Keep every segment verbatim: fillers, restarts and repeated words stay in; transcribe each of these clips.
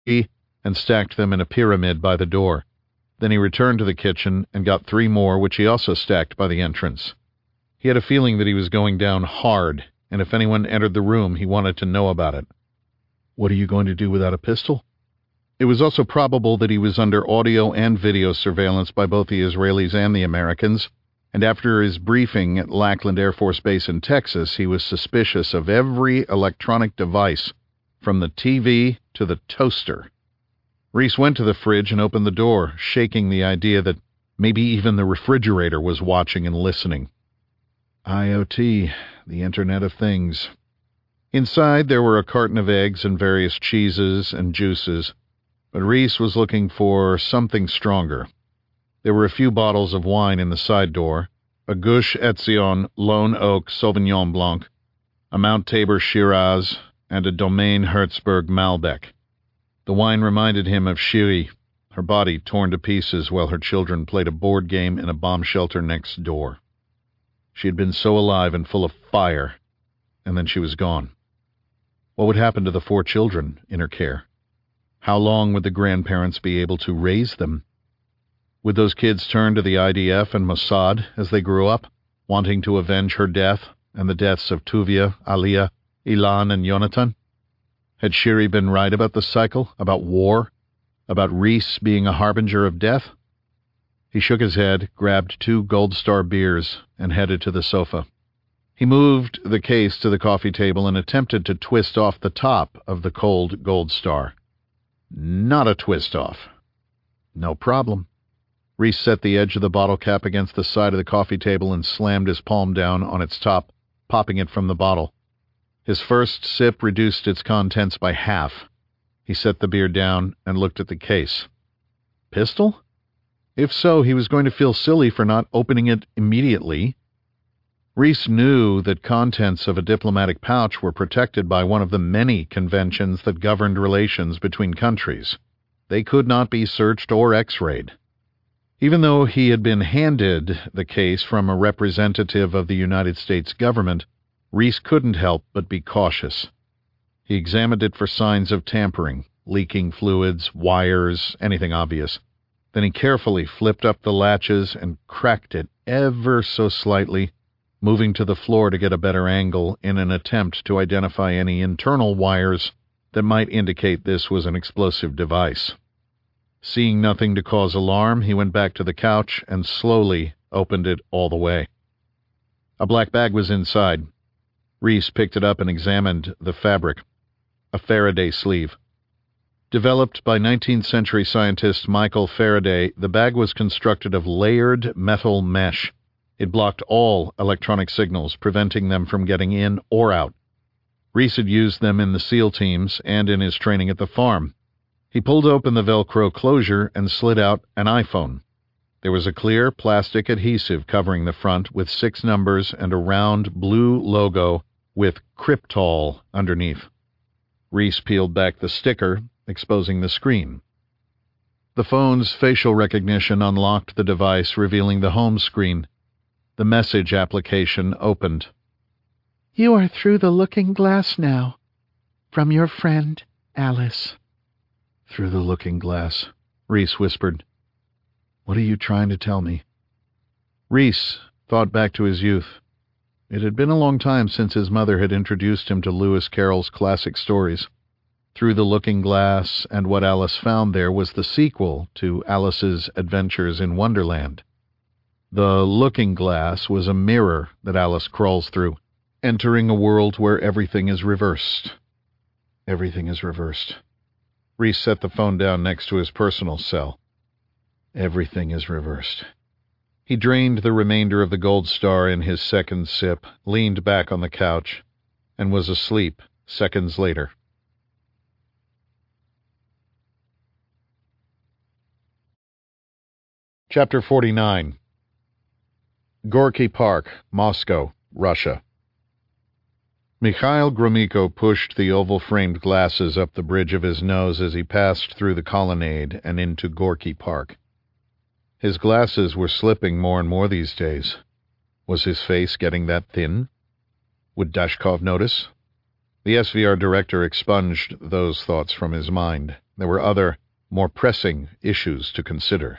and stacked them in a pyramid by the door. Then he returned to the kitchen and got three more, which he also stacked by the entrance. He had a feeling that he was going down hard, and if anyone entered the room, he wanted to know about it. What are you going to do without a pistol? It was also probable that he was under audio and video surveillance by both the Israelis and the Americans, and after his briefing at Lackland Air Force Base in Texas, he was suspicious of every electronic device, from the T V to the toaster. Reese went to the fridge and opened the door, shaking the idea that maybe even the refrigerator was watching and listening. I O T, the Internet of Things. Inside, there were a carton of eggs and various cheeses and juices, but Reese was looking for something stronger. There were a few bottles of wine in the side door, a Gush Etzion Lone Oak Sauvignon Blanc, a Mount Tabor Shiraz, and a Domaine Herzberg Malbec. The wine reminded him of Shiri, her body torn to pieces while her children played a board game in a bomb shelter next door. She had been so alive and full of fire, and then she was gone. What would happen to the four children in her care? How long would the grandparents be able to raise them? Would those kids turn to the I D F and Mossad as they grew up, wanting to avenge her death and the deaths of Tuvia, Aliyah, Ilan, and Yonatan? Had Shiri been right about the cycle, about war, about Reese being a harbinger of death? He shook his head, grabbed two Gold Star beers, and headed to the sofa. He moved the case to the coffee table and attempted to twist off the top of the cold Gold Star. Not a twist-off. No problem. Reese set the edge of the bottle cap against the side of the coffee table and slammed his palm down on its top, popping it from the bottle. His first sip reduced its contents by half. He set the beer down and looked at the case. Pistol? If so, he was going to feel silly for not opening it immediately. Reese knew that contents of a diplomatic pouch were protected by one of the many conventions that governed relations between countries. They could not be searched or x-rayed. Even though he had been handed the case from a representative of the United States government, Reese couldn't help but be cautious. He examined it for signs of tampering, leaking fluids, wires, anything obvious. Then he carefully flipped up the latches and cracked it ever so slightly, moving to the floor to get a better angle in an attempt to identify any internal wires that might indicate this was an explosive device. Seeing nothing to cause alarm, he went back to the couch and slowly opened it all the way. A black bag was inside. Reese picked it up and examined the fabric. A Faraday sleeve. Developed by nineteenth century scientist Michael Faraday, the bag was constructed of layered metal mesh. It blocked all electronic signals, preventing them from getting in or out. Reese had used them in the SEAL teams and in his training at the farm. He pulled open the Velcro closure and slid out an iPhone. There was a clear plastic adhesive covering the front with six numbers and a round blue logo with Cryptol underneath. Reese peeled back the sticker, exposing the screen. The phone's facial recognition unlocked the device, revealing the home screen. The message application opened. You are through the looking glass now. From your friend, Alice. Through the looking glass, Reese whispered. What are you trying to tell me? Reese thought back to his youth. It had been a long time since his mother had introduced him to Lewis Carroll's classic stories. Through the Looking Glass and What Alice Found There was the sequel to Alice's Adventures in Wonderland. The looking glass was a mirror that Alice crawls through, entering a world where everything is reversed. Everything is reversed. Reese set the phone down next to his personal cell. Everything is reversed. He drained the remainder of the Gold Star in his second sip, leaned back on the couch, and was asleep seconds later. Chapter forty-nine. Gorky Park, Moscow, Russia. Mikhail Gromyko pushed the oval-framed glasses up the bridge of his nose as he passed through the colonnade and into Gorky Park. His glasses were slipping more and more these days. Was his face getting that thin? Would Dashkov notice? The S V R director expunged those thoughts from his mind. There were other, more pressing issues to consider.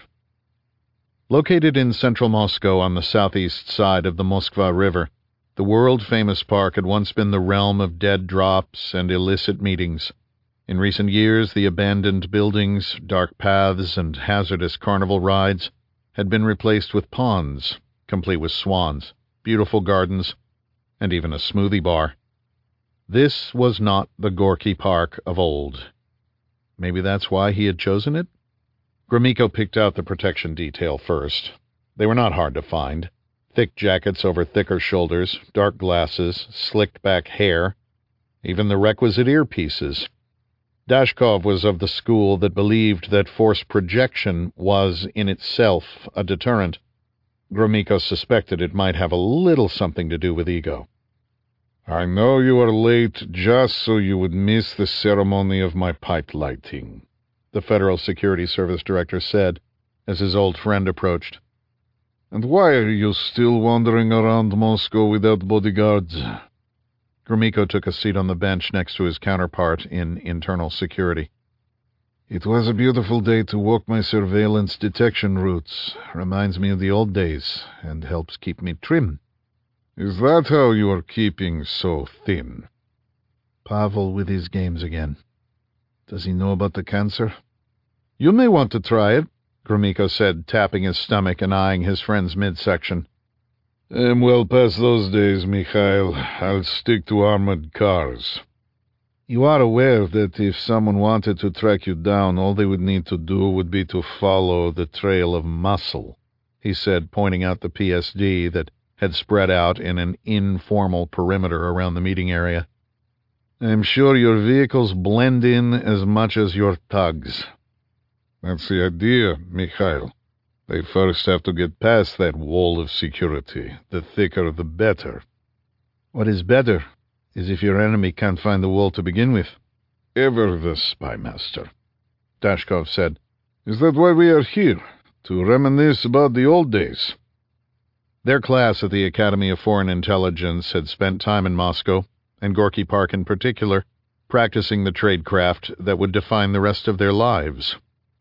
Located in central Moscow on the southeast side of the Moskva River, the world-famous park had once been the realm of dead drops and illicit meetings. In recent years, the abandoned buildings, dark paths, and hazardous carnival rides had been replaced with ponds, complete with swans, beautiful gardens, and even a smoothie bar. This was not the Gorky Park of old. Maybe that's why he had chosen it? Gromyko picked out the protection detail first. They were not hard to find. Thick jackets over thicker shoulders, dark glasses, slicked-back hair, even the requisite earpieces. Dashkov was of the school that believed that force projection was, in itself, a deterrent. Gromyko suspected it might have a little something to do with ego. "I know you are late just so you would miss the ceremony of my pipe lighting," the Federal Security Service Director said, as his old friend approached. "And why are you still wandering around Moscow without bodyguards?" Gromyko took a seat on the bench next to his counterpart in internal security. "It was a beautiful day to walk my surveillance detection routes. Reminds me of the old days, and helps keep me trim." "Is that how you are keeping so thin?" Pavel with his games again. "Does he know about the cancer?" "You may want to try it," Gromyko said, tapping his stomach and eyeing his friend's midsection. "I'm well past those days, Mikhail. I'll stick to armored cars." "You are aware that if someone wanted to track you down, all they would need to do would be to follow the trail of muscle," he said, pointing out the P S D that had spread out in an informal perimeter around the meeting area. "I'm sure your vehicles blend in as much as your thugs." "That's the idea, Mikhail. They first have to get past that wall of security. The thicker, the better." "What is better is if your enemy can't find the wall to begin with." "Ever the spy master," Dashkov said. "Is that why we are here? To reminisce about the old days?" Their class at the Academy of Foreign Intelligence had spent time in Moscow, and Gorky Park in particular, practicing the tradecraft that would define the rest of their lives.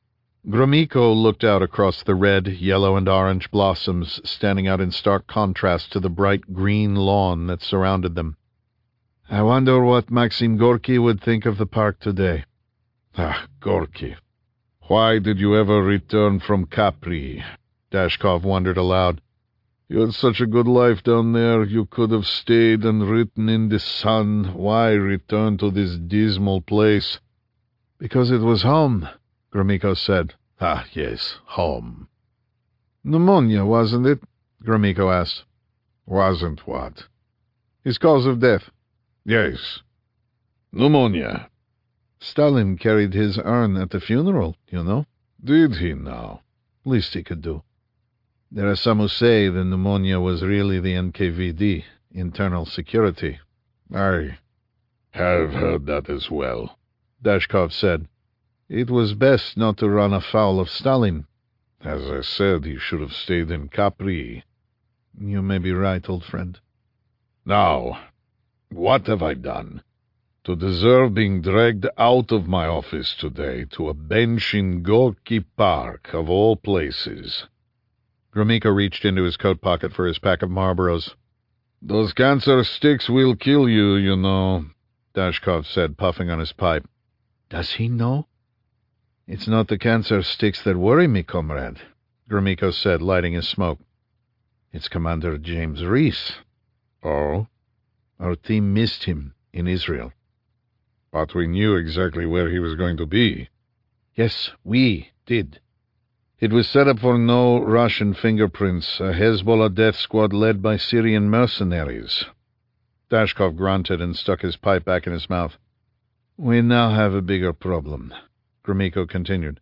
Gromyko looked out across the red, yellow, and orange blossoms standing out in stark contrast to the bright green lawn that surrounded them. "I wonder what Maxim Gorky would think of the park today." "Ah, Gorky. Why did you ever return from Capri?" Dashkov wondered aloud. "You had such a good life down there. You could have stayed and written in the sun. Why return to this dismal place?" "Because it was home," Gromyko said. "Ah, yes, home." "Pneumonia, wasn't it?" Gromyko asked. "Wasn't what?" "His cause of death." "Yes. Pneumonia." "Stalin carried his urn at the funeral, you know." "Did he now?" "Least he could do. There are some who say the pneumonia was really the N K V D, internal security." "I have heard that as well," Dashkov said. "It was best not to run afoul of Stalin." "As I said, he should have stayed in Capri." "You may be right, old friend." "Now, what have I done to deserve being dragged out of my office today to a bench in Gorky Park, of all places?" Gromyko reached into his coat pocket for his pack of Marlboros. "Those cancer sticks will kill you, you know," Dashkov said, puffing on his pipe. "Does he know?" "It's not the cancer sticks that worry me, comrade," Gromyko said, lighting his smoke. "It's Commander James Reese." "Oh?" "Our team missed him in Israel." "But we knew exactly where he was going to be." "Yes, we did. It was set up for no Russian fingerprints, a Hezbollah death squad led by Syrian mercenaries." Dashkov grunted and stuck his pipe back in his mouth. "We now have a bigger problem," Gromyko continued.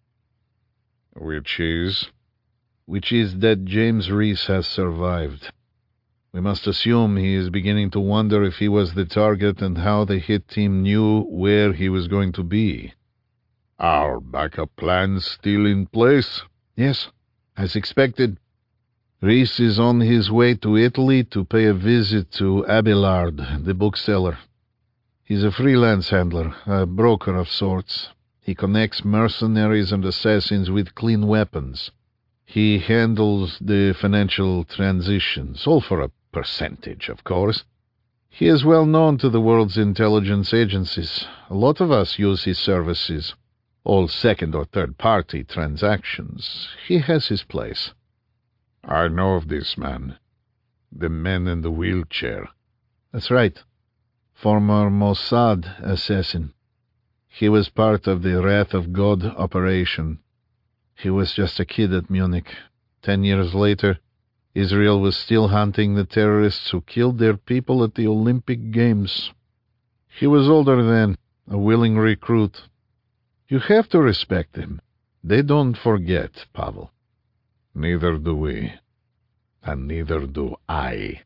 "Which is?" "Which is that James Reese has survived. We must assume he is beginning to wonder if he was the target and how the hit team knew where he was going to be." "Our backup plan's still in place?" "Yes, as expected. Reese is on his way to Italy to pay a visit to Abelard, the bookseller. He's a freelance handler, a broker of sorts. He connects mercenaries and assassins with clean weapons. He handles the financial transitions, all for a percentage, of course. He is well known to the world's intelligence agencies. A lot of us use his services. All second or third party transactions. He has his place. I know of this man. The man in the wheelchair. That's right. Former Mossad assassin. He was part of the Wrath of God operation. He was just a kid at Munich. Ten years later, Israel was still hunting the terrorists who killed their people at the Olympic Games. He was older then, a willing recruit. You have to respect them. They don't forget, Pavel. Neither do we. And neither do I.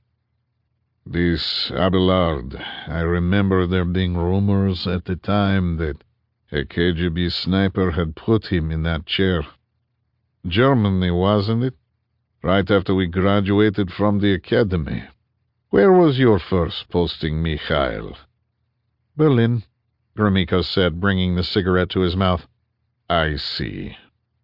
This Abelard, I remember there being rumors at the time that a K G B sniper had put him in that chair. Germany, wasn't it? Right after we graduated from the academy. Where was your first posting, Mikhail? Berlin, Gromyko said, bringing the cigarette to his mouth. I see.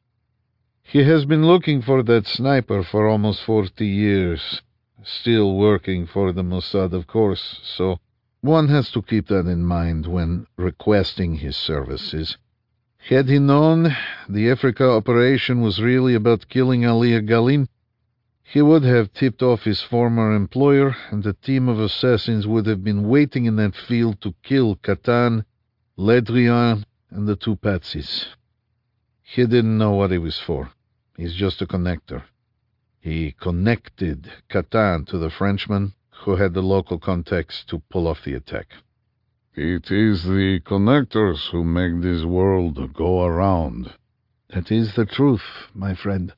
He has been looking for that sniper for almost forty years. Still working for the Mossad, of course, so one has to keep that in mind when requesting his services. Had he known the Africa operation was really about killing Ali Galin, he would have tipped off his former employer, and a team of assassins would have been waiting in that field to kill Katan, Ledrian, and the two patsies. He didn't know what he was for. He's just a connector. He connected Katan to the Frenchman, who had the local contacts to pull off the attack. It is the connectors who make this world go around. That is the truth, my friend.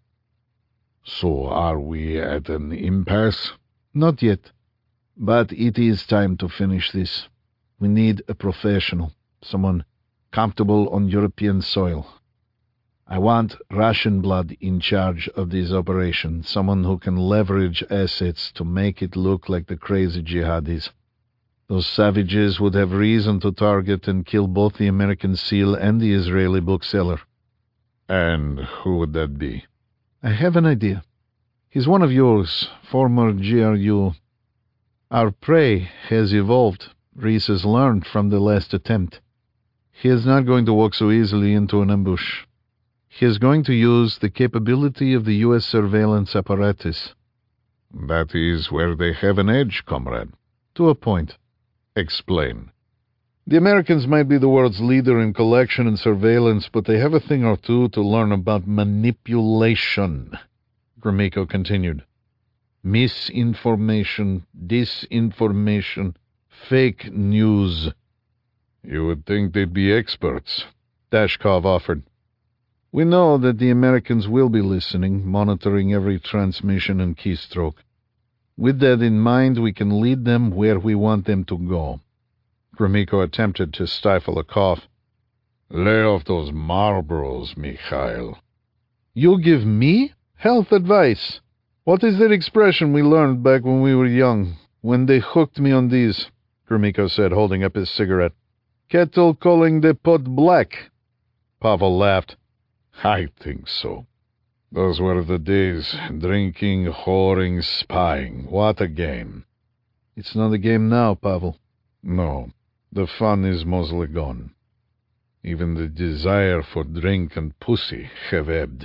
So are we at an impasse? Not yet. But it is time to finish this. We need a professional, someone comfortable on European soil. I want Russian blood in charge of this operation, someone who can leverage assets to make it look like the crazy jihadis. Those savages would have reason to target and kill both the American SEAL and the Israeli bookseller. And who would that be? I have an idea. He's one of yours, former G R U. Our prey has evolved. Reese has learned from the last attempt. He is not going to walk so easily into an ambush. He is going to use the capability of the U S surveillance apparatus. That is where they have an edge, comrade. To a point. Explain. The Americans might be the world's leader in collection and surveillance, but they have a thing or two to learn about manipulation, Gromyko continued. Misinformation, disinformation, fake news. You would think they'd be experts, Dashkov offered. We know that the Americans will be listening, monitoring every transmission and keystroke. With that in mind, we can lead them where we want them to go. Gromyko attempted to stifle a cough. Lay off those Marlboros, Mikhail. You give me health advice? What is that expression we learned back when we were young, when they hooked me on these? Gromyko said, holding up his cigarette. Kettle calling the pot black. Pavel laughed. I think so. Those were the days. Drinking, whoring, spying. What a game. It's not a game now, Pavel. No. The fun is mostly gone. Even the desire for drink and pussy have ebbed.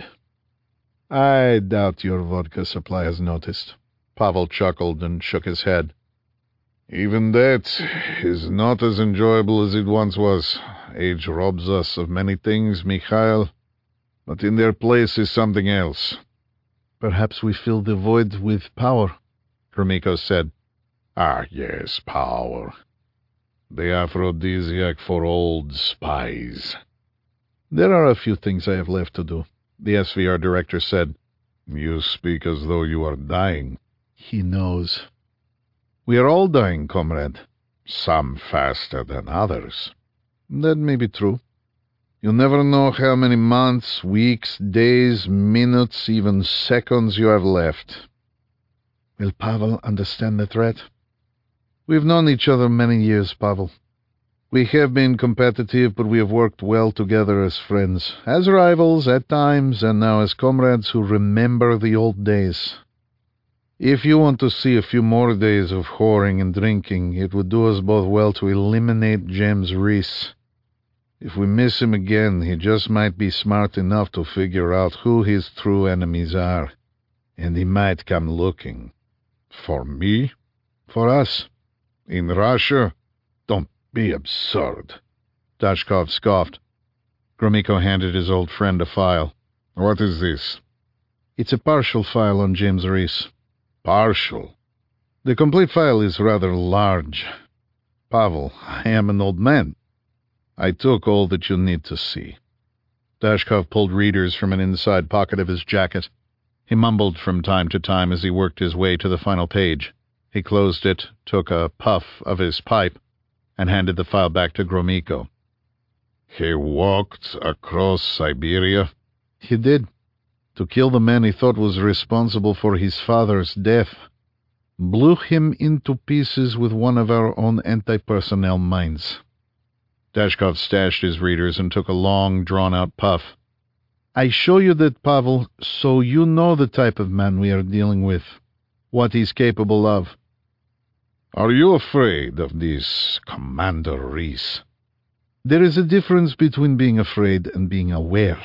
I doubt your vodka supply has noticed. Pavel chuckled and shook his head. Even that is not as enjoyable as it once was. Age robs us of many things, Mikhail, but in their place is something else. Perhaps we fill the void with power, Gromyko said. Ah, yes, power. The aphrodisiac for old spies. There are a few things I have left to do, the S V R director said. You speak as though you are dying. He knows. We are all dying, comrade. Some faster than others. That may be true. You never know how many months, weeks, days, minutes, even seconds you have left. Will Pavel understand the threat? We've known each other many years, Pavel. We have been competitive, but we have worked well together as friends, as rivals at times, and now as comrades who remember the old days. If you want to see a few more days of whoring and drinking, it would do us both well to eliminate James Reese. If we miss him again, he just might be smart enough to figure out who his true enemies are, and he might come looking. For me? For us. In Russia? Don't be absurd. Dashkov scoffed. Gromyko handed his old friend a file. What is this? It's a partial file on James Reese. Partial? The complete file is rather large. Pavel, I am an old man. I took all that you need to see. Dashkov pulled readers from an inside pocket of his jacket. He mumbled from time to time as he worked his way to the final page. He closed it, took a puff of his pipe, and handed the file back to Gromyko. He walked across Siberia? He did. To kill the man he thought was responsible for his father's death. Blew him into pieces with one of our own anti-personnel mines. Dashkov stashed his readers and took a long, drawn-out puff. I show you that, Pavel, so you know the type of man we are dealing with, what he's capable of. Are you afraid of this Commander Reese? There is a difference between being afraid and being aware.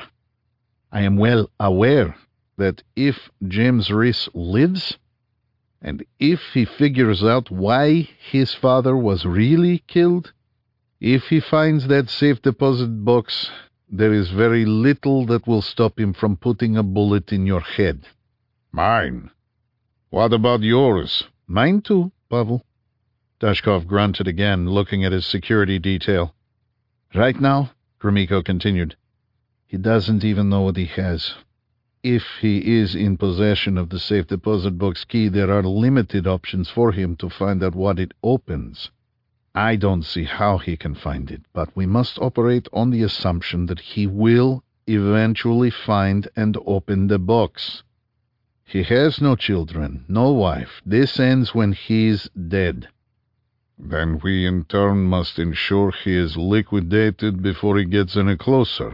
I am well aware that if James Reese lives, and if he figures out why his father was really killed, if he finds that safe deposit box, there is very little that will stop him from putting a bullet in your head. Mine? What about yours? Mine too, Pavel. Dashkov grunted again, looking at his security detail. Right now, Gromyko continued, he doesn't even know what he has. If he is in possession of the safe deposit box key, there are limited options for him to find out what it opens. I don't see how he can find it, but we must operate on the assumption that he will eventually find and open the box. He has no children, no wife. This ends when he's dead. Then we in turn must ensure he is liquidated before he gets any closer.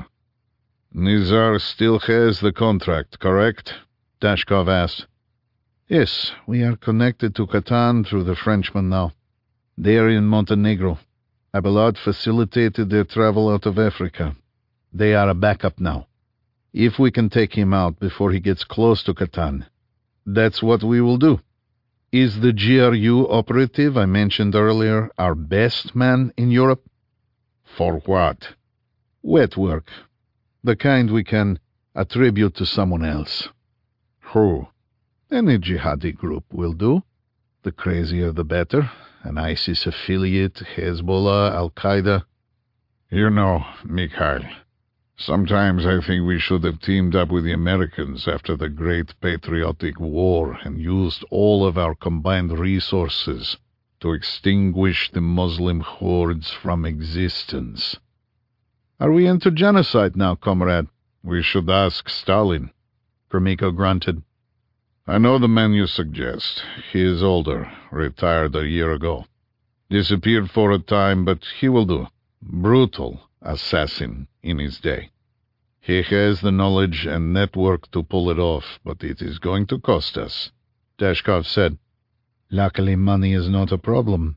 Nizar still has the contract, correct? Dashkov asked. Yes, we are connected to Catan through the Frenchman now. They are in Montenegro. Abelard facilitated their travel out of Africa. They are a backup now. If we can take him out before he gets close to Catan, that's what we will do. Is the G R U operative I mentioned earlier our best man in Europe? For what? Wet work. The kind we can attribute to someone else. Who? Any jihadi group will do. The crazier the better. An ISIS affiliate, Hezbollah, Al-Qaeda. You know, Mikhail, sometimes I think we should have teamed up with the Americans after the Great Patriotic War and used all of our combined resources to extinguish the Muslim hordes from existence. Are we into genocide now, comrade? We should ask Stalin. Gromyko grunted. I know the man you suggest. He is older, retired a year ago. Disappeared for a time, but he will do. Brutal assassin in his day. He has the knowledge and network to pull it off, but it is going to cost us, Dashkov said. Luckily, money is not a problem.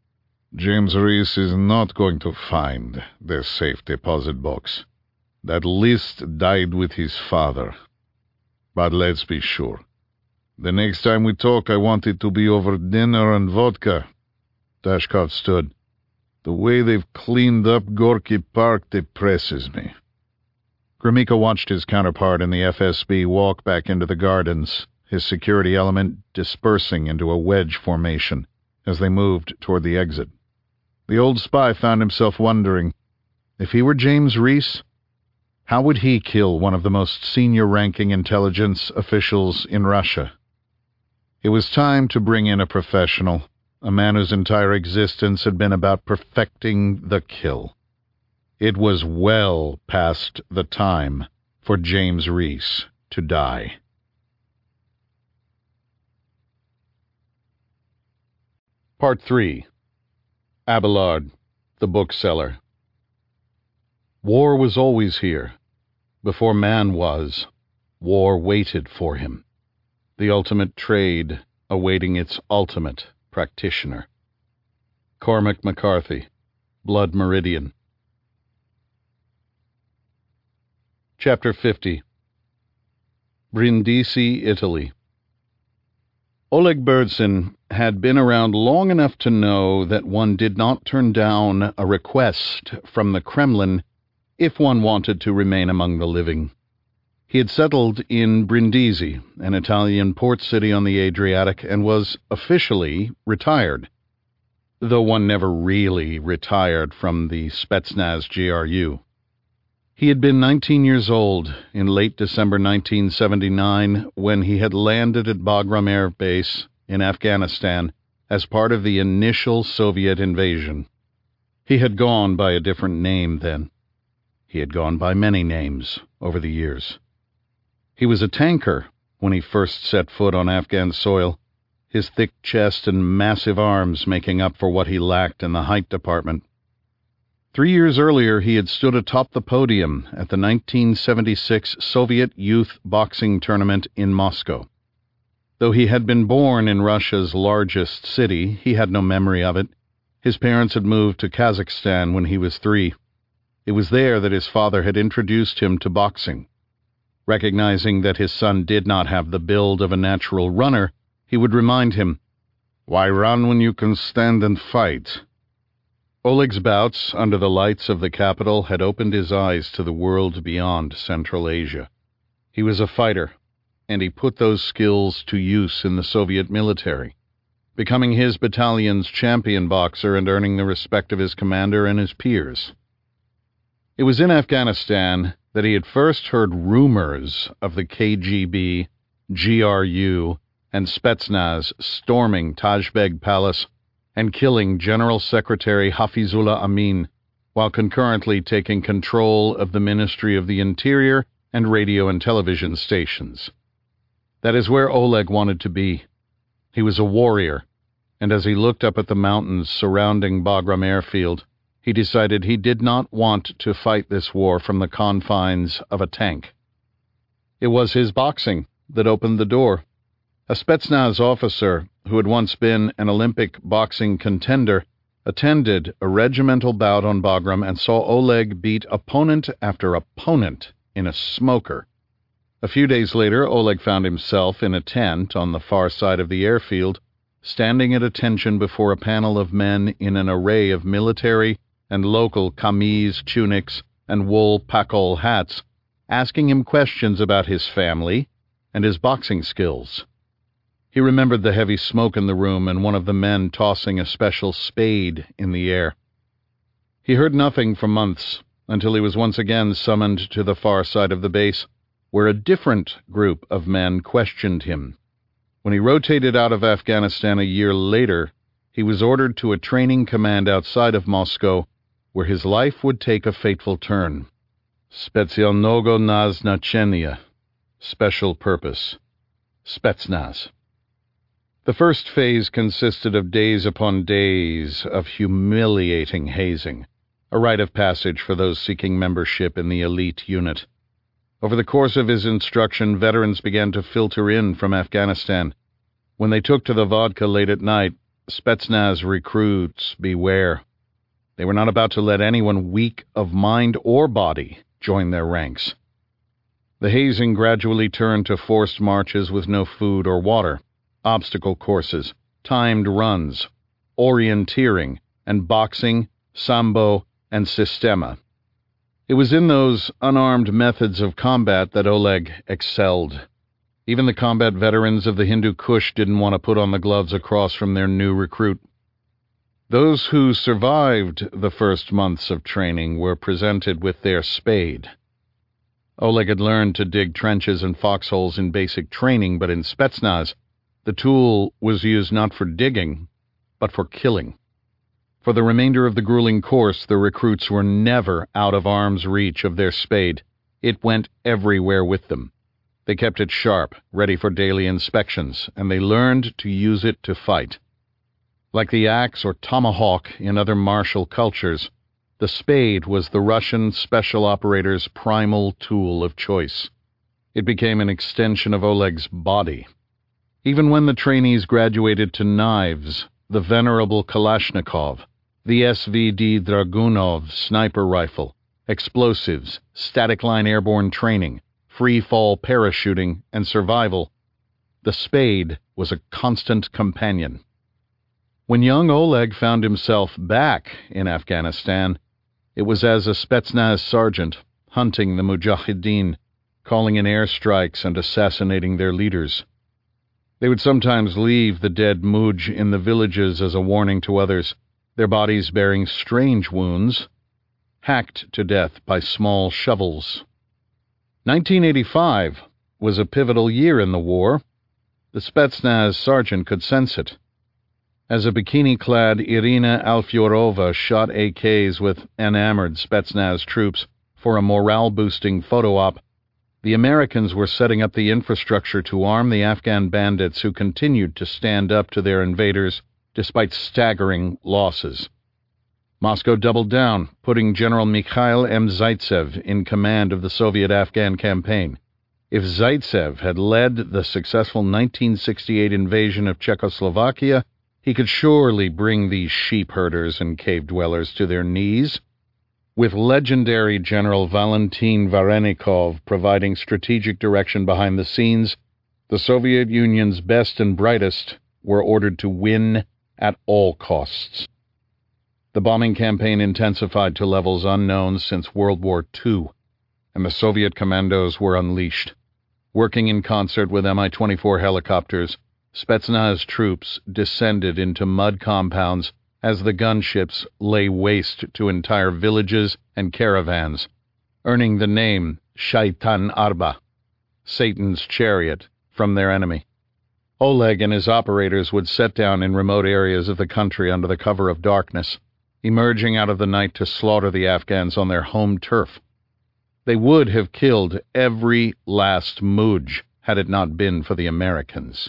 James Reese is not going to find the safe deposit box. That list died with his father. But let's be sure. The next time we talk, I want it to be over dinner and vodka. Dashkov stood. The way they've cleaned up Gorky Park depresses me. Gromyko watched his counterpart in the F S B walk back into the gardens, his security element dispersing into a wedge formation as they moved toward the exit. The old spy found himself wondering, if he were James Reese, how would he kill one of the most senior-ranking intelligence officials in Russia? It was time to bring in a professional, a man whose entire existence had been about perfecting the kill. It was well past the time for James Reese to die. Part three. Abelard, The bookseller. War was always here. Before man was, war waited for him. The ultimate trade awaiting its ultimate practitioner. Cormac McCarthy, Blood Meridian. Chapter fifty. Brindisi, Italy. Oleg Berdzin had been around long enough to know that one did not turn down a request from the Kremlin if one wanted to remain among the living. He had settled in Brindisi, an Italian port city on the Adriatic, and was officially retired, though one never really retired from the Spetsnaz G R U. He had been nineteen years old in late December nineteen seventy-nine when he had landed at Bagram Air Base in Afghanistan as part of the initial Soviet invasion. He had gone by a different name then. He had gone by many names over the years. He was a tanker when he first set foot on Afghan soil, his thick chest and massive arms making up for what he lacked in the height department. Three years earlier, he had stood atop the podium at the nineteen seventy-six Soviet Youth Boxing Tournament in Moscow. Though he had been born in Russia's largest city, he had no memory of it. His parents had moved to Kazakhstan when he was three. It was there that his father had introduced him to boxing. Recognizing that his son did not have the build of a natural runner, he would remind him, "Why run when you can stand and fight?" Oleg's bouts under the lights of the capital had opened his eyes to the world beyond Central Asia. He was a fighter, and he put those skills to use in the Soviet military, becoming his battalion's champion boxer and earning the respect of his commander and his peers. It was in Afghanistan that he had first heard rumors of the K G B, G R U, and Spetsnaz storming Tajbeg Palace and killing General Secretary Hafizullah Amin, while concurrently taking control of the Ministry of the Interior and radio and television stations. That is where Oleg wanted to be. He was a warrior, and as he looked up at the mountains surrounding Bagram Airfield, he decided he did not want to fight this war from the confines of a tank. It was his boxing that opened the door. A Spetsnaz officer who had once been an Olympic boxing contender attended a regimental bout on Bagram and saw Oleg beat opponent after opponent in a smoker. A few days later, Oleg found himself in a tent on the far side of the airfield, standing at attention before a panel of men in an array of military and local kameez tunics and wool pakol hats, asking him questions about his family and his boxing skills. He remembered the heavy smoke in the room and one of the men tossing a special spade in the air. He heard nothing for months, until he was once again summoned to the far side of the base, where a different group of men questioned him. When he rotated out of Afghanistan a year later, he was ordered to a training command outside of Moscow, where his life would take a fateful turn. Specialnogo Naznachenia, special purpose, Spetsnaz. The first phase consisted of days upon days of humiliating hazing, a rite of passage for those seeking membership in the elite unit. Over the course of his instruction, veterans began to filter in from Afghanistan. When they took to the vodka late at night, Spetsnaz recruits beware. They were not about to let anyone weak of mind or body join their ranks. The hazing gradually turned to forced marches with no food or water, obstacle courses, timed runs, orienteering, and boxing, sambo, and sistema. It was in those unarmed methods of combat that Oleg excelled. Even the combat veterans of the Hindu Kush didn't want to put on the gloves across from their new recruit. Those who survived the first months of training were presented with their spade. Oleg had learned to dig trenches and foxholes in basic training, but in Spetsnaz, the tool was used not for digging, but for killing. For the remainder of the grueling course, the recruits were never out of arm's reach of their spade. It went everywhere with them. They kept it sharp, ready for daily inspections, and they learned to use it to fight. Like the axe or tomahawk in other martial cultures, the spade was the Russian special operator's primal tool of choice. It became an extension of Oleg's body. Even when the trainees graduated to knives, the venerable Kalashnikov, the S V D Dragunov sniper rifle, explosives, static line airborne training, free-fall parachuting, and survival, the spade was a constant companion. When young Oleg found himself back in Afghanistan, it was as a Spetsnaz sergeant, hunting the Mujahideen, calling in airstrikes and assassinating their leaders. They would sometimes leave the dead Muj in the villages as a warning to others, their bodies bearing strange wounds, hacked to death by small shovels. nineteen eighty-five was a pivotal year in the war. The Spetsnaz sergeant could sense it. As a bikini-clad Irina Alfyorova shot A Ks with enamored Spetsnaz troops for a morale-boosting photo op, the Americans were setting up the infrastructure to arm the Afghan bandits who continued to stand up to their invaders despite staggering losses. Moscow doubled down, putting General Mikhail M. Zaitsev in command of the Soviet-Afghan campaign. If Zaitsev had led the successful nineteen sixty-eight invasion of Czechoslovakia, he could surely bring these sheep herders and cave dwellers to their knees. With legendary General Valentin Varenikov providing strategic direction behind the scenes, the Soviet Union's best and brightest were ordered to win at all costs. The bombing campaign intensified to levels unknown since World War Two, and the Soviet commandos were unleashed. Working in concert with M I twenty-four helicopters, Spetsnaz troops descended into mud compounds as the gunships lay waste to entire villages and caravans, earning the name Shaitan Arba, Satan's chariot, from their enemy. Oleg and his operators would set down in remote areas of the country under the cover of darkness, emerging out of the night to slaughter the Afghans on their home turf. They would have killed every last Muj had it not been for the Americans.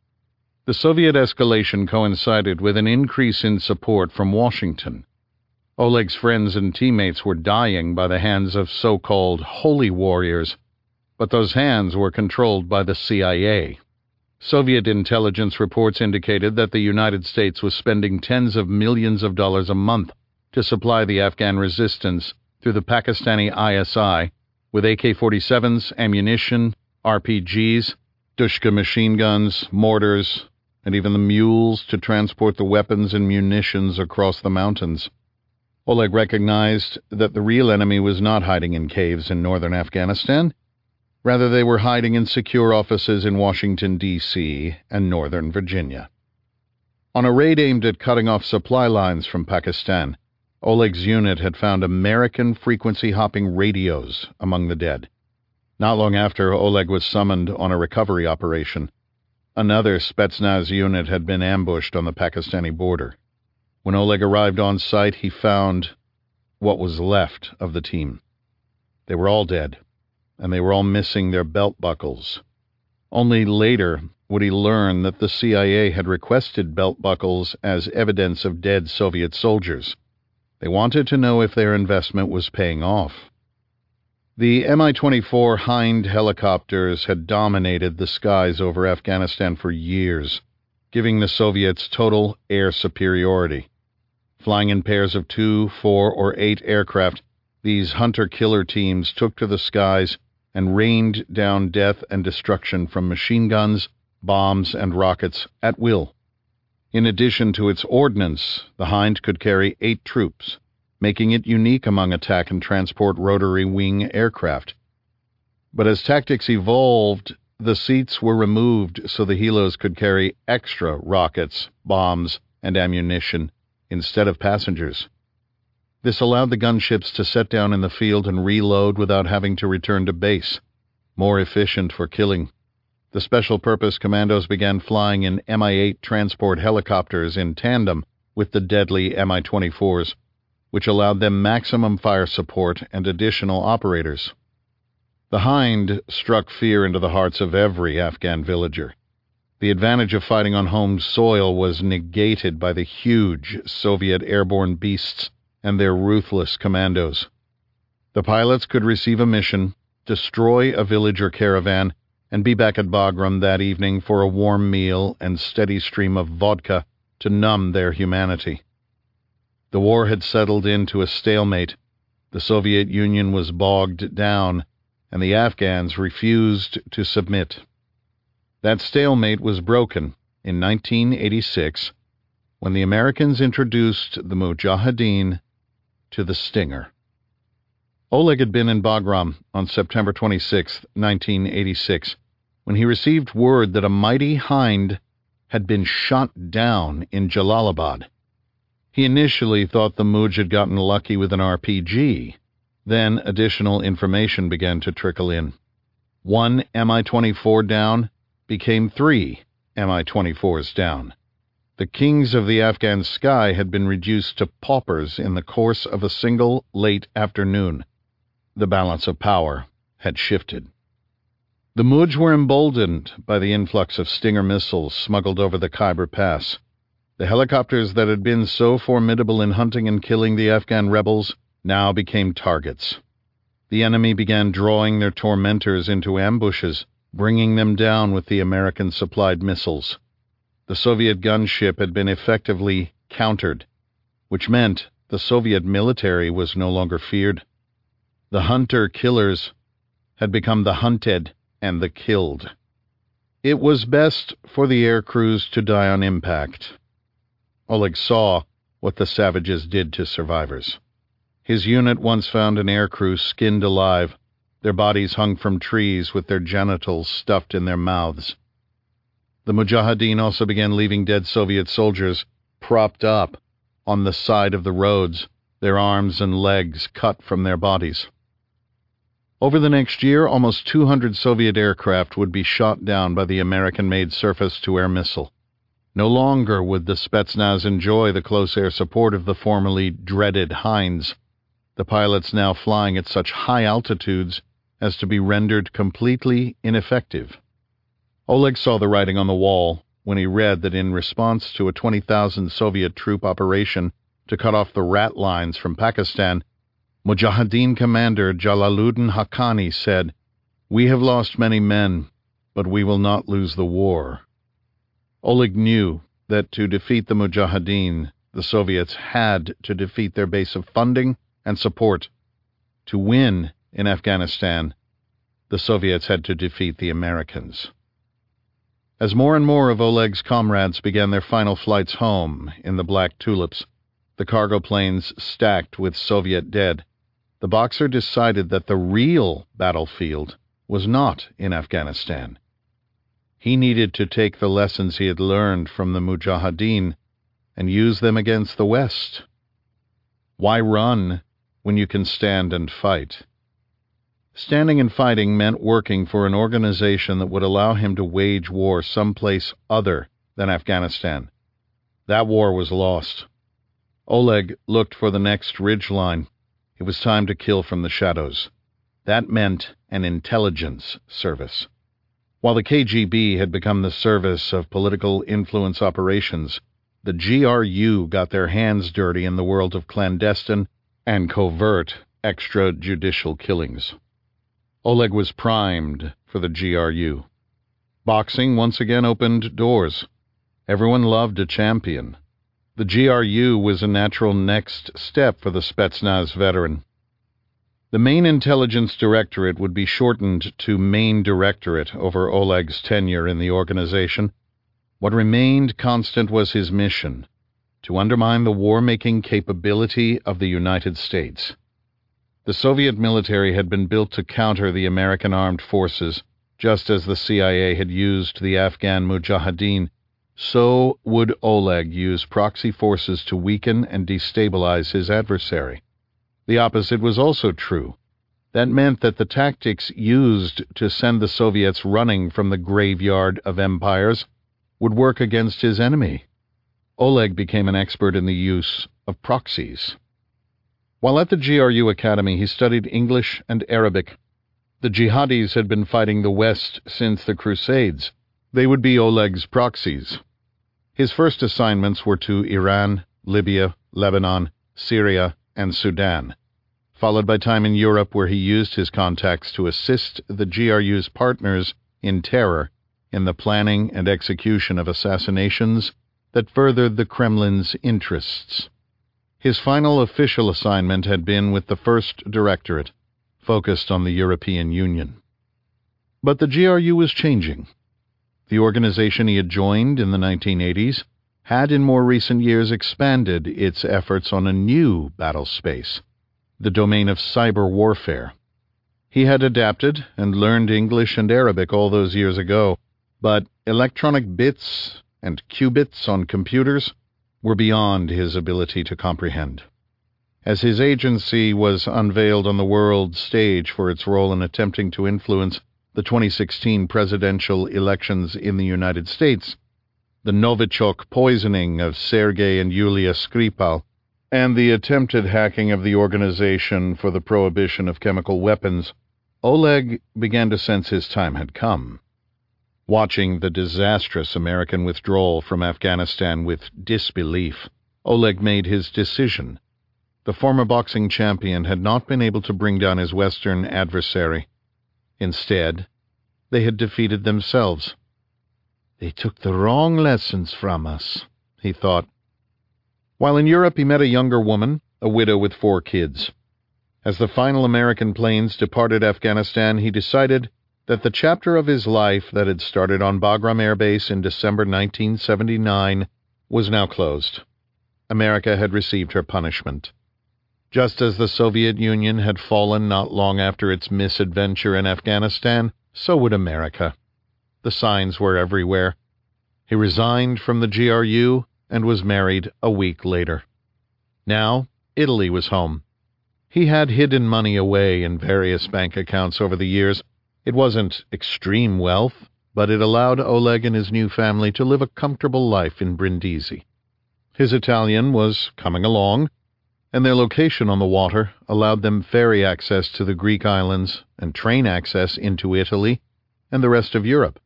The Soviet escalation coincided with an increase in support from Washington. Oleg's friends and teammates were dying by the hands of so-called holy warriors, but those hands were controlled by the C I A. Soviet intelligence reports indicated that the United States was spending tens of millions of dollars a month to supply the Afghan resistance through the Pakistani I S I with A K forty-sevens, ammunition, R P Gs, Dushka machine guns, mortars, and even the mules to transport the weapons and munitions across the mountains. Oleg recognized that the real enemy was not hiding in caves in northern Afghanistan. Rather, they were hiding in secure offices in Washington, D C and northern Virginia. On a raid aimed at cutting off supply lines from Pakistan, Oleg's unit had found American frequency-hopping radios among the dead. Not long after, Oleg was summoned on a recovery operation. Another Spetsnaz unit had been ambushed on the Pakistani border. When Oleg arrived on site, he found what was left of the team. They were all dead, and they were all missing their belt buckles. Only later would he learn that the C I A had requested belt buckles as evidence of dead Soviet soldiers. They wanted to know if their investment was paying off. The M I twenty-four Hind helicopters had dominated the skies over Afghanistan for years, giving the Soviets total air superiority. Flying in pairs of two, four, or eight aircraft, these hunter-killer teams took to the skies and rained down death and destruction from machine guns, bombs, and rockets at will. In addition to its ordnance, the Hind could carry eight troops, making it unique among attack and transport rotary wing aircraft. But as tactics evolved, the seats were removed so the helos could carry extra rockets, bombs, and ammunition instead of passengers. This allowed the gunships to set down in the field and reload without having to return to base, more efficient for killing. The Special Purpose Commandos began flying in M I eight transport helicopters in tandem with the deadly M I twenty-fours, which allowed them maximum fire support and additional operators. The Hind struck fear into the hearts of every Afghan villager. The advantage of fighting on home soil was negated by the huge Soviet airborne beasts and their ruthless commandos. The pilots could receive a mission, destroy a village or caravan, and be back at Bagram that evening for a warm meal and steady stream of vodka to numb their humanity. The war had settled into a stalemate. The Soviet Union was bogged down, and the Afghans refused to submit. That stalemate was broken in nineteen eighty-six when the Americans introduced the Mujahideen to the Stinger. Oleg had been in Bagram on September twenty-sixth, nineteen eighty-six, when he received word that a mighty hind had been shot down in Jalalabad. He initially thought the Muj had gotten lucky with an R P G. Then additional information began to trickle in. One M I twenty-four down became three M I twenty-fours down. The kings of the Afghan sky had been reduced to paupers in the course of a single late afternoon. The balance of power had shifted. The Muj were emboldened by the influx of Stinger missiles smuggled over the Khyber Pass. The helicopters that had been so formidable in hunting and killing the Afghan rebels now became targets. The enemy began drawing their tormentors into ambushes, bringing them down with the American-supplied missiles. The Soviet gunship had been effectively countered, which meant the Soviet military was no longer feared. The hunter-killers had become the hunted and the killed. It was best for the air crews to die on impact. Oleg saw what the savages did to survivors. His unit once found an air crew skinned alive, their bodies hung from trees with their genitals stuffed in their mouths. The Mujahideen also began leaving dead Soviet soldiers propped up on the side of the roads, their arms and legs cut from their bodies. Over the next year, almost two hundred Soviet aircraft would be shot down by the American-made surface-to-air missile. No longer would the Spetsnaz enjoy the close air support of the formerly dreaded Hinds, the pilots now flying at such high altitudes as to be rendered completely ineffective. Oleg saw the writing on the wall when he read that in response to a twenty thousand Soviet troop operation to cut off the rat lines from Pakistan, Mujahideen commander Jalaluddin Haqqani said, "We have lost many men, but we will not lose the war." Oleg knew that to defeat the Mujahideen, the Soviets had to defeat their base of funding and support. To win in Afghanistan, the Soviets had to defeat the Americans. As more and more of Oleg's comrades began their final flights home in the Black Tulips, the cargo planes stacked with Soviet dead, the Boxer decided that the real battlefield was not in Afghanistan. He needed to take the lessons he had learned from the Mujahideen and use them against the West. Why run when you can stand and fight? Standing and fighting meant working for an organization that would allow him to wage war someplace other than Afghanistan. That war was lost. Oleg looked for the next ridgeline. It was time to kill from the shadows. That meant an intelligence service. While the K G B had become the service of political influence operations, the G R U got their hands dirty in the world of clandestine and covert extrajudicial killings. Oleg was primed for the G R U. Boxing once again opened doors. Everyone loved a champion. The G R U was a natural next step for the Spetsnaz veteran. The Main Intelligence Directorate would be shortened to Main Directorate over Oleg's tenure in the organization. What remained constant was his mission, to undermine the war-making capability of the United States. The Soviet military had been built to counter the American armed forces, just as the C I A had used the Afghan Mujahideen. So would Oleg use proxy forces to weaken and destabilize his adversary. The opposite was also true. That meant that the tactics used to send the Soviets running from the graveyard of empires would work against his enemy. Oleg became an expert in the use of proxies. While at the G R U Academy, he studied English and Arabic. The jihadis had been fighting the West since the Crusades. They would be Oleg's proxies. His first assignments were to Iran, Libya, Lebanon, Syria, and Sudan, followed by time in Europe where he used his contacts to assist the G R U's partners in terror in the planning and execution of assassinations that furthered the Kremlin's interests. His final official assignment had been with the First Directorate, focused on the European Union. But the G R U was changing. The organization he had joined in the nineteen eighties had in more recent years expanded its efforts on a new battle space, the domain of cyber warfare. He had adapted and learned English and Arabic all those years ago, but electronic bits and qubits on computers were beyond his ability to comprehend. As his agency was unveiled on the world stage for its role in attempting to influence the twenty sixteen presidential elections in the United States, the Novichok poisoning of Sergei and Yulia Skripal, and the attempted hacking of the Organization for the Prohibition of Chemical Weapons, Oleg began to sense his time had come. Watching the disastrous American withdrawal from Afghanistan with disbelief, Oleg made his decision. The former boxing champion had not been able to bring down his Western adversary. Instead, they had defeated themselves. They took the wrong lessons from us, he thought. While in Europe, he met a younger woman, a widow with four kids. As the final American planes departed Afghanistan, he decided that the chapter of his life that had started on Bagram Air Base in December nineteen seventy-nine was now closed. America had received her punishment. Just as the Soviet Union had fallen not long after its misadventure in Afghanistan, so would America. The signs were everywhere. He resigned from the G R U and was married a week later. Now, Italy was home. He had hidden money away in various bank accounts over the years. It wasn't extreme wealth, but it allowed Oleg and his new family to live a comfortable life in Brindisi. His Italian was coming along, and their location on the water allowed them ferry access to the Greek islands and train access into Italy and the rest of Europe.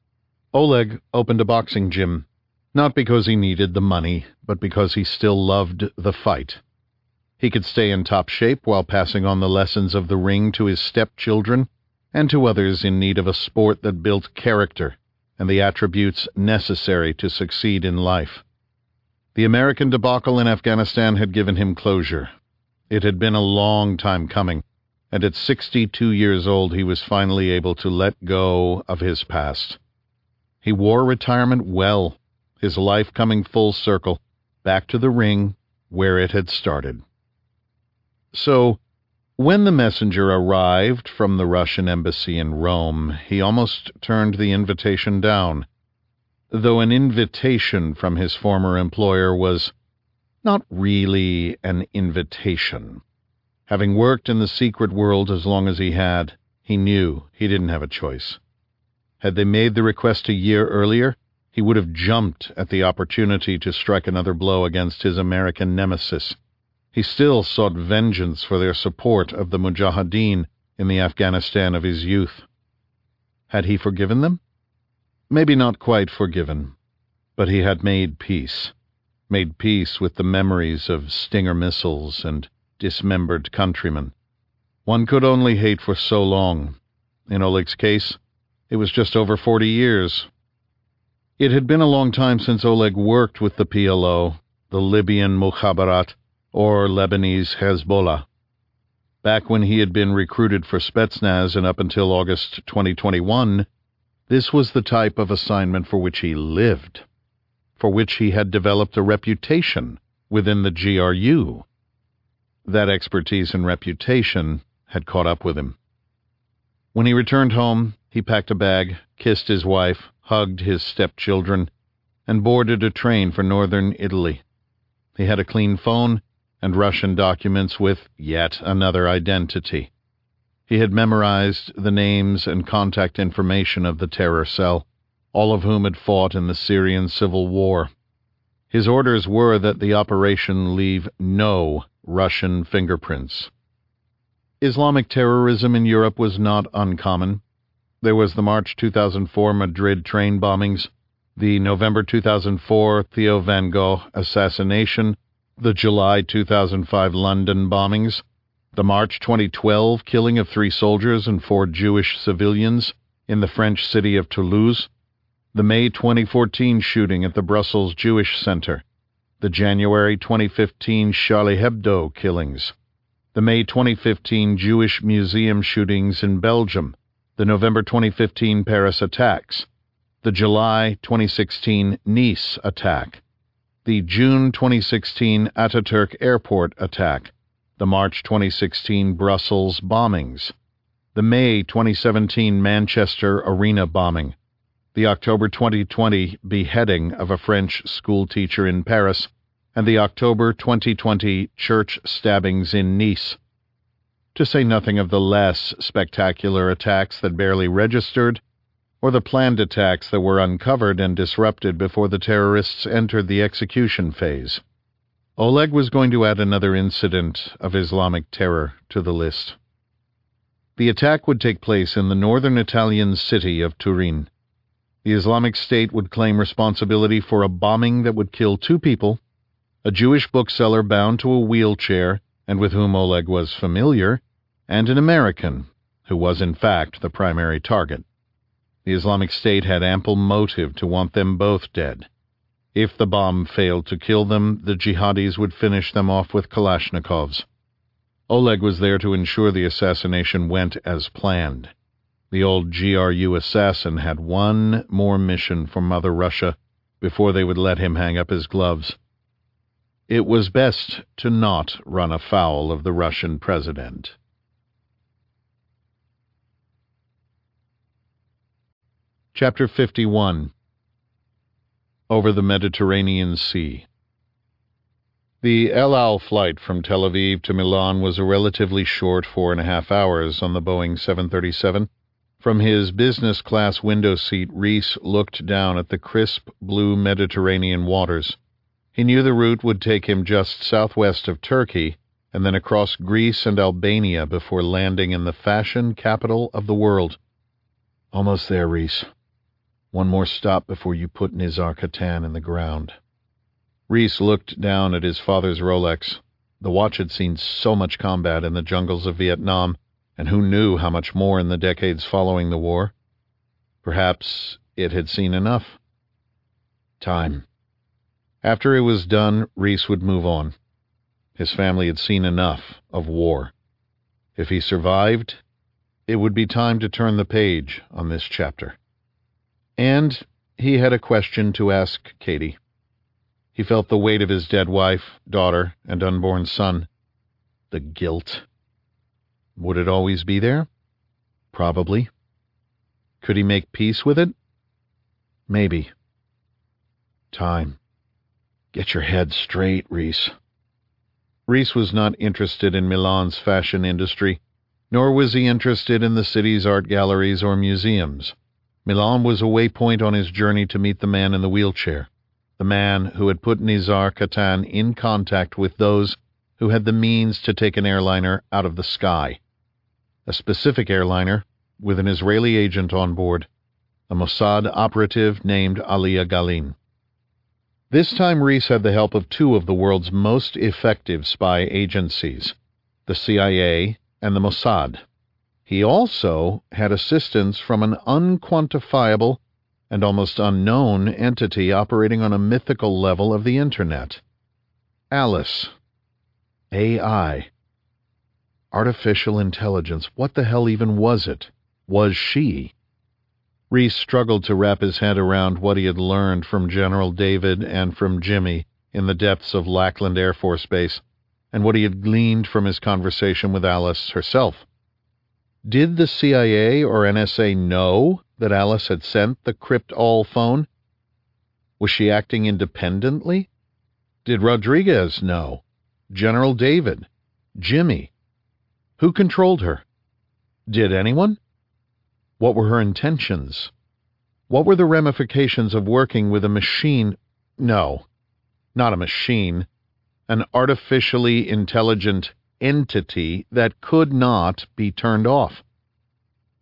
Oleg opened a boxing gym, not because he needed the money, but because he still loved the fight. He could stay in top shape while passing on the lessons of the ring to his stepchildren and to others in need of a sport that built character and the attributes necessary to succeed in life. The American debacle in Afghanistan had given him closure. It had been a long time coming, and at sixty-two years old he was finally able to let go of his past. He wore retirement well, his life coming full circle, back to the ring where it had started. So, when the messenger arrived from the Russian embassy in Rome, he almost turned the invitation down, though an invitation from his former employer was not really an invitation. Having worked in the secret world as long as he had, he knew he didn't have a choice. Had they made the request a year earlier, he would have jumped at the opportunity to strike another blow against his American nemesis. He still sought vengeance for their support of the Mujahideen in the Afghanistan of his youth. Had he forgiven them? Maybe not quite forgiven, but he had made peace. Made peace with the memories of Stinger missiles and dismembered countrymen. One could only hate for so long. In Oleg's case, it was just over forty years. It had been a long time since Oleg worked with the P L O, the Libyan Mukhabarat, or Lebanese Hezbollah. Back when he had been recruited for Spetsnaz and up until August twenty twenty-one, this was the type of assignment for which he lived, for which he had developed a reputation within the G R U. That expertise and reputation had caught up with him. When he returned home, he packed a bag, kissed his wife, hugged his stepchildren, and boarded a train for northern Italy. He had a clean phone and Russian documents with yet another identity. He had memorized the names and contact information of the terror cell, all of whom had fought in the Syrian civil war. His orders were that the operation leave no Russian fingerprints. Islamic terrorism in Europe was not uncommon. There was the March two thousand four Madrid train bombings, the November two thousand four Theo van Gogh assassination, the July two thousand five London bombings, the March twenty twelve killing of three soldiers and four Jewish civilians in the French city of Toulouse, the May twenty fourteen shooting at the Brussels Jewish Center, the January twenty fifteen Charlie Hebdo killings, the May twenty fifteen Jewish museum shootings in Belgium, the November twenty fifteen Paris attacks, the July twenty sixteen Nice attack, the June twenty sixteen Ataturk airport attack, the March twenty sixteen Brussels bombings, the May twenty seventeen Manchester arena bombing, the October twenty twenty beheading of a French schoolteacher in Paris, and the October twenty twenty church stabbings in Nice, to say nothing of the less spectacular attacks that barely registered, or the planned attacks that were uncovered and disrupted before the terrorists entered the execution phase. Oleg was going to add another incident of Islamic terror to the list. The attack would take place in the northern Italian city of Turin. The Islamic State would claim responsibility for a bombing that would kill two people, a Jewish bookseller bound to a wheelchair and with whom Oleg was familiar, and an American, who was in fact the primary target. The Islamic State had ample motive to want them both dead. If the bomb failed to kill them, the jihadis would finish them off with Kalashnikovs. Oleg was there to ensure the assassination went as planned. The old G R U assassin had one more mission for Mother Russia before they would let him hang up his gloves. It was best to not run afoul of the Russian president. Chapter fifty-one. Over the Mediterranean Sea. The El Al flight from Tel Aviv to Milan was a relatively short four and a half hours on the Boeing seven thirty-seven. From his business-class window seat, Reese looked down at the crisp blue Mediterranean waters. He knew the route would take him just southwest of Turkey, and then across Greece and Albania before landing in the fashion capital of the world. Almost there, Reese. One more stop before you put Nizar Katan in the ground. Reese looked down at his father's Rolex. The watch had seen so much combat in the jungles of Vietnam, and who knew how much more in the decades following the war? Perhaps it had seen enough. Time. After it was done, Reese would move on. His family had seen enough of war. If he survived, it would be time to turn the page on this chapter. And he had a question to ask Katie. He felt the weight of his dead wife, daughter, and unborn son. The guilt. Would it always be there? Probably. Could he make peace with it? Maybe. Time. Get your head straight, Reese. Reese was not interested in Milan's fashion industry, nor was he interested in the city's art galleries or museums. Milan was a waypoint on his journey to meet the man in the wheelchair, the man who had put Nizar Katan in contact with those who had the means to take an airliner out of the sky. A specific airliner with an Israeli agent on board, a Mossad operative named Aliyah Galin. This time Reese had the help of two of the world's most effective spy agencies, the C I A and the Mossad. He also had assistance from an unquantifiable and almost unknown entity operating on a mythical level of the Internet. Alice. A I. Artificial intelligence. What the hell even was it? Was she? Reese struggled to wrap his head around what he had learned from General David and from Jimmy in the depths of Lackland Air Force Base, and what he had gleaned from his conversation with Alice herself. Did the C I A or N S A know that Alice had sent the Crypt-All phone? Was she acting independently? Did Rodriguez know? General David? Jimmy? Who controlled her? Did anyone? What were her intentions? What were the ramifications of working with a machine? No, not a machine. An artificially intelligent entity that could not be turned off.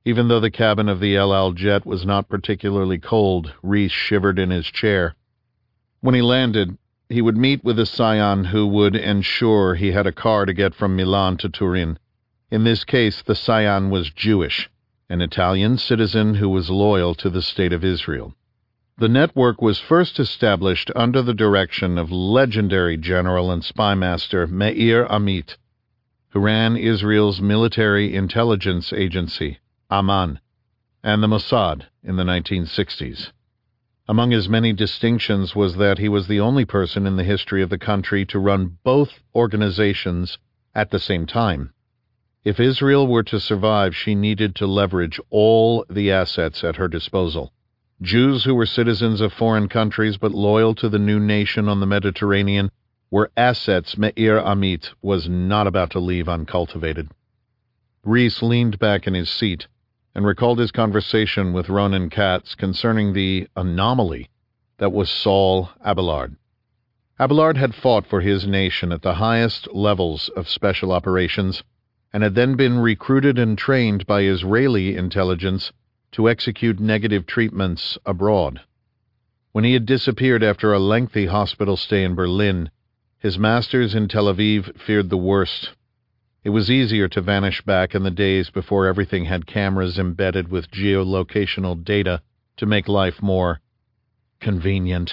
Even though the cabin of the El Al jet was not particularly cold, Reese shivered in his chair. When he landed, he would meet with a scion who would ensure he had a car to get from Milan to Turin. In this case, the scion was Jewish, an Italian citizen who was loyal to the State of Israel. The network was first established under the direction of legendary general and spy master Meir Amit, who ran Israel's military intelligence agency, Aman, and the Mossad in the nineteen sixties. Among his many distinctions was that he was the only person in the history of the country to run both organizations at the same time. If Israel were to survive, she needed to leverage all the assets at her disposal. Jews who were citizens of foreign countries but loyal to the new nation on the Mediterranean were assets Meir Amit was not about to leave uncultivated. Reese leaned back in his seat and recalled his conversation with Ronan Katz concerning the anomaly that was Saul Abelard. Abelard had fought for his nation at the highest levels of special operations and had then been recruited and trained by Israeli intelligence to execute negative treatments abroad. When he had disappeared after a lengthy hospital stay in Berlin, his masters in Tel Aviv feared the worst. It was easier to vanish back in the days before everything had cameras embedded with geolocational data to make life more convenient.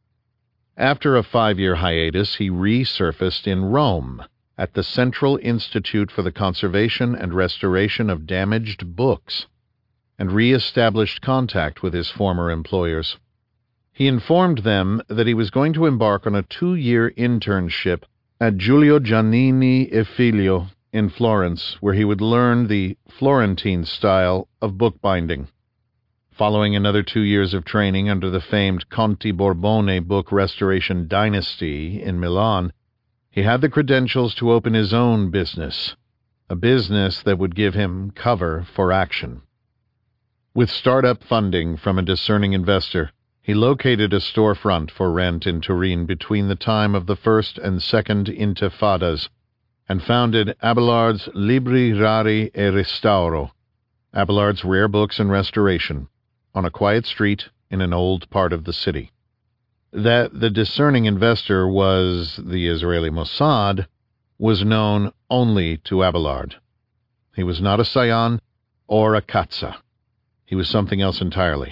After a five-year hiatus, he resurfaced in Rome at the Central Institute for the Conservation and Restoration of Damaged Books, and re-established contact with his former employers. He informed them that he was going to embark on a two-year internship at Giulio Giannini e Figlio in Florence, where he would learn the Florentine style of bookbinding. Following another two years of training under the famed Conti Borbone book restoration dynasty in Milan, he had the credentials to open his own business, a business that would give him cover for action. With startup funding from a discerning investor, he located a storefront for rent in Turin between the time of the First and Second Intifadas and founded Abelard's Libri Rari e Restauro, Abelard's Rare Books and Restoration, on a quiet street in an old part of the city. That the discerning investor was the Israeli Mossad was known only to Abelard. He was not a scion or a katza. He was something else entirely.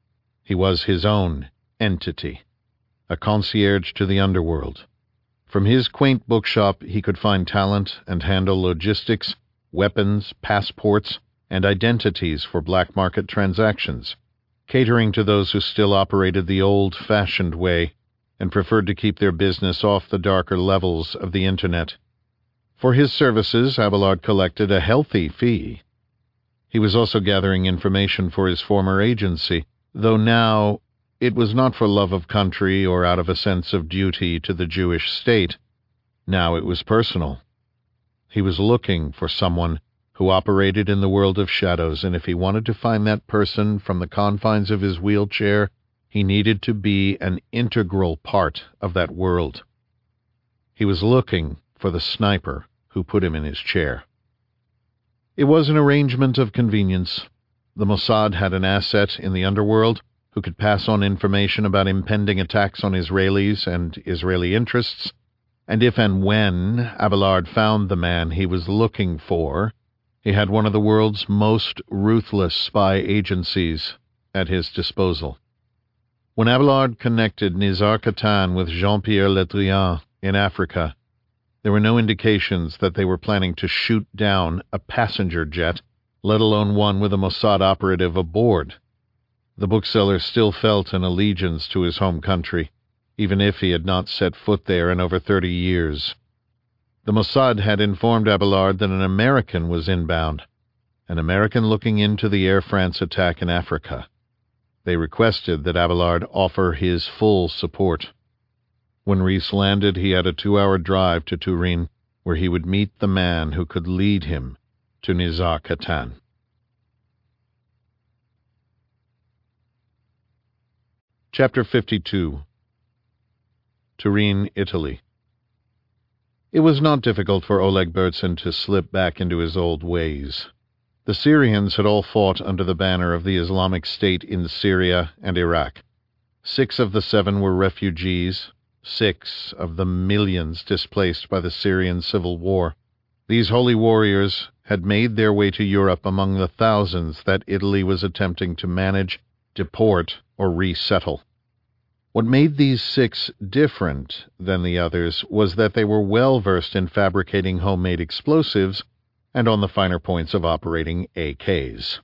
He was his own entity, a concierge to the underworld. From his quaint bookshop he could find talent and handle logistics, weapons, passports, and identities for black market transactions, catering to those who still operated the old-fashioned way and preferred to keep their business off the darker levels of the Internet. For his services, Abelard collected a healthy fee. He was also gathering information for his former agency, though now it was not for love of country or out of a sense of duty to the Jewish state. Now it was personal. He was looking for someone who operated in the world of shadows, and if he wanted to find that person from the confines of his wheelchair, he needed to be an integral part of that world. He was looking for the sniper who put him in his chair. It was an arrangement of convenience. The Mossad had an asset in the underworld who could pass on information about impending attacks on Israelis and Israeli interests, and if and when Abelard found the man he was looking for, he had one of the world's most ruthless spy agencies at his disposal. When Abelard connected Nizar Katan with Jean-Pierre Le Drian in Africa, there were no indications that they were planning to shoot down a passenger jet, let alone one with a Mossad operative aboard. The bookseller still felt an allegiance to his home country, even if he had not set foot there in over thirty years. The Mossad had informed Abelard that an American was inbound, an American looking into the Air France attack in Africa. They requested that Abelard offer his full support. When Reese landed, he had a two-hour drive to Turin, where he would meet the man who could lead him to Nizar Katan. Chapter fifty-two. Turin, Italy. It was not difficult for Oleg Bertson to slip back into his old ways. The Syrians had all fought under the banner of the Islamic State in Syria and Iraq. Six of the seven were refugees, six of the millions displaced by the Syrian civil war. These holy warriors had made their way to Europe among the thousands that Italy was attempting to manage, deport, or resettle. What made these six different than the others was that they were well versed in fabricating homemade explosives and on the finer points of operating A Ks.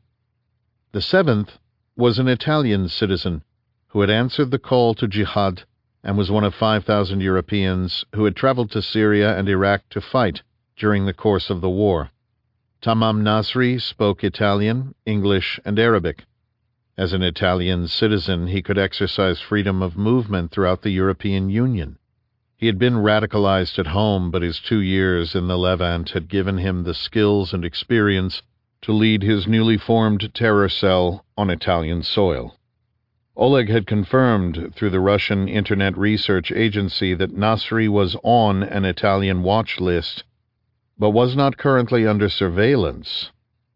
The seventh was an Italian citizen who had answered the call to jihad and was one of five thousand Europeans who had traveled to Syria and Iraq to fight during the course of the war. Tamam Nasri spoke Italian, English, and Arabic. As an Italian citizen, he could exercise freedom of movement throughout the European Union. He had been radicalized at home, but his two years in the Levant had given him the skills and experience to lead his newly formed terror cell on Italian soil. Oleg had confirmed through the Russian Internet Research Agency that Nasri was on an Italian watch list, but was not currently under surveillance.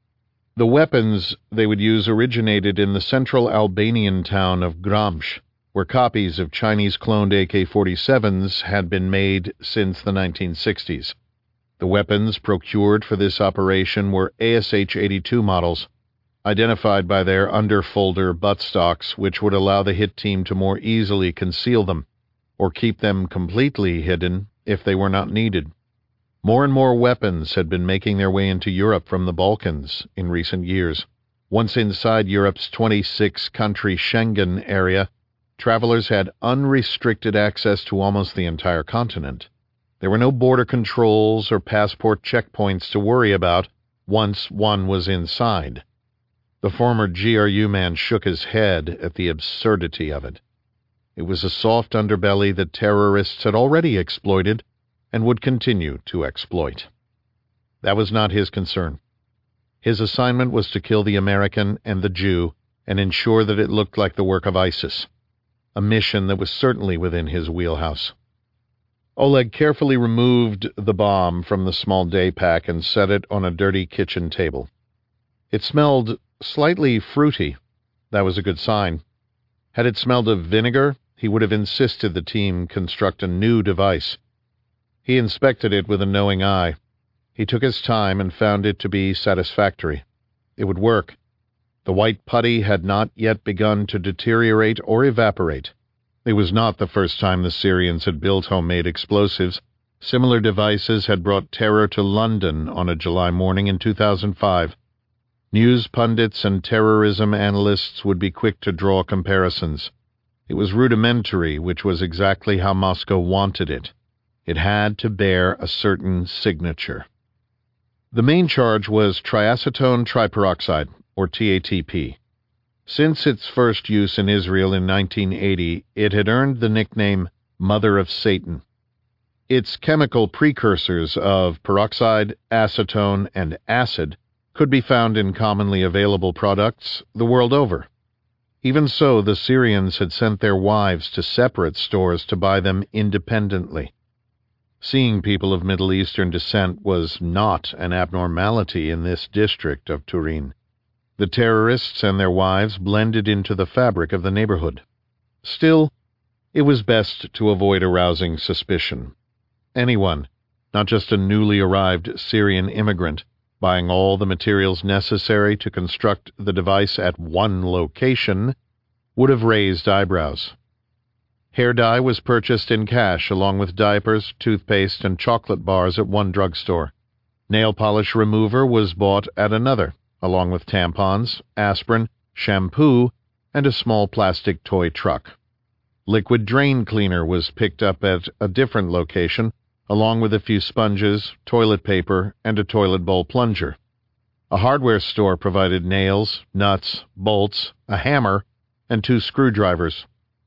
The weapons they would use originated in the central Albanian town of Gramsh, where copies of Chinese-cloned A K forty-sevens had been made since the nineteen sixties. The weapons procured for this operation were A S H eighty-two models, identified by their underfolder buttstocks, which would allow the hit team to more easily conceal them, or keep them completely hidden if they were not needed. More and more weapons had been making their way into Europe from the Balkans in recent years. Once inside Europe's twenty-six country Schengen area, travelers had unrestricted access to almost the entire continent. There were no border controls or passport checkpoints to worry about once one was inside. The former G R U man shook his head at the absurdity of it. It was a soft underbelly that terrorists had already exploited and would continue to exploit. That was not his concern. His assignment was to kill the American and the Jew and ensure that it looked like the work of ISIS, a mission that was certainly within his wheelhouse. Oleg carefully removed the bomb from the small day pack and set it on a dirty kitchen table. It smelled slightly fruity. That was a good sign. Had it smelled of vinegar, he would have insisted the team construct a new device. He inspected it with a knowing eye. He took his time and found it to be satisfactory. It would work. The white putty had not yet begun to deteriorate or evaporate. It was not the first time the Syrians had built homemade explosives. Similar devices had brought terror to London on a July morning in two thousand five. News pundits and terrorism analysts would be quick to draw comparisons. It was rudimentary, which was exactly how Moscow wanted it. It had to bear a certain signature. The main charge was triacetone triperoxide, or T A T P. Since its first use in Israel in nineteen eighty, it had earned the nickname Mother of Satan. Its chemical precursors of peroxide, acetone, and acid could be found in commonly available products the world over. Even so, the Syrians had sent their wives to separate stores to buy them independently. Seeing people of Middle Eastern descent was not an abnormality in this district of Turin. The terrorists and their wives blended into the fabric of the neighborhood. Still, it was best to avoid arousing suspicion. Anyone, not just a newly arrived Syrian immigrant, buying all the materials necessary to construct the device at one location, would have raised eyebrows. Hair dye was purchased in cash along with diapers, toothpaste, and chocolate bars at one drugstore. Nail polish remover was bought at another, along with tampons, aspirin, shampoo, and a small plastic toy truck. Liquid drain cleaner was picked up at a different location, along with a few sponges, toilet paper, and a toilet bowl plunger. A hardware store provided nails, nuts, bolts, a hammer, and two screwdrivers.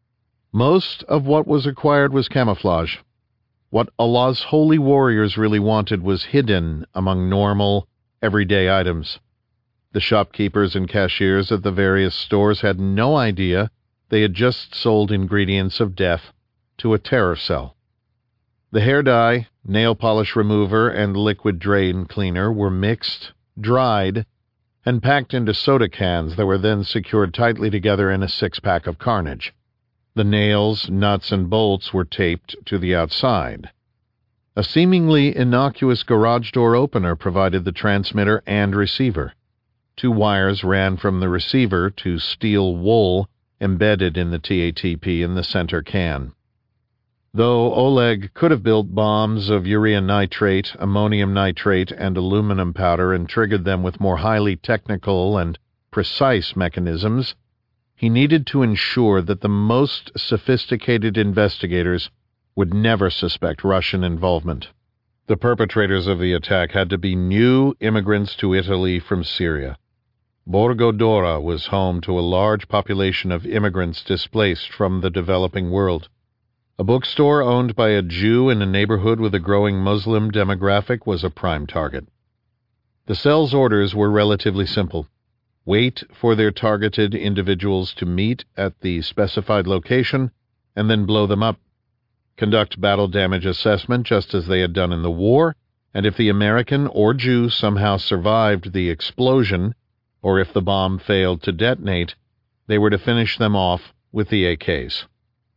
Most of what was acquired was camouflage. What Allah's holy warriors really wanted was hidden among normal, everyday items. The shopkeepers and cashiers at the various stores had no idea they had just sold ingredients of death to a terror cell. The hair dye, nail polish remover, and liquid drain cleaner were mixed, dried, and packed into soda cans that were then secured tightly together in a six-pack of carnage. The nails, nuts, and bolts were taped to the outside. A seemingly innocuous garage door opener provided the transmitter and receiver. Two wires ran from the receiver to steel wool embedded in the T A T P in the center can. Though Oleg could have built bombs of urea nitrate, ammonium nitrate, and aluminum powder and triggered them with more highly technical and precise mechanisms, he needed to ensure that the most sophisticated investigators would never suspect Russian involvement. The perpetrators of the attack had to be new immigrants to Italy from Syria. Borgo d'Ora was home to a large population of immigrants displaced from the developing world. A bookstore owned by a Jew in a neighborhood with a growing Muslim demographic was a prime target. The cell's orders were relatively simple. Wait for their targeted individuals to meet at the specified location and then blow them up. Conduct battle damage assessment just as they had done in the war, and if the American or Jew somehow survived the explosion, or if the bomb failed to detonate, they were to finish them off with the A Ks.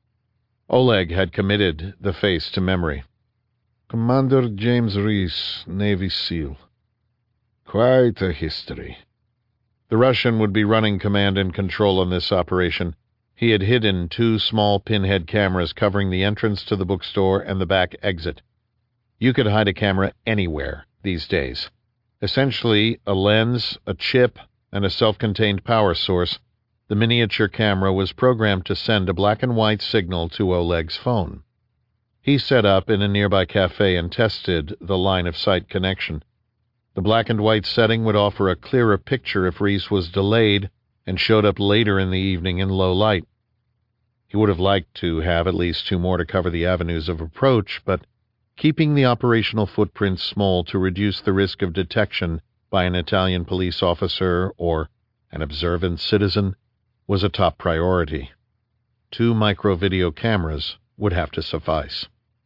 Oleg had committed the face to memory. Commander James Reese, Navy SEAL. Quite a history. The Russian would be running command and control on this operation. He had hidden two small pinhead cameras covering the entrance to the bookstore and the back exit. You could hide a camera anywhere these days. Essentially, a lens, a chip, and a self-contained power source, the miniature camera was programmed to send a black and white signal to Oleg's phone. He set up in a nearby cafe and tested the line-of-sight connection. The black and white setting would offer a clearer picture if Reese was delayed and showed up later in the evening in low light. He would have liked to have at least two more to cover the avenues of approach, but keeping the operational footprint small to reduce the risk of detection by an Italian police officer or an observant citizen was a top priority. Two micro-video cameras would have to suffice.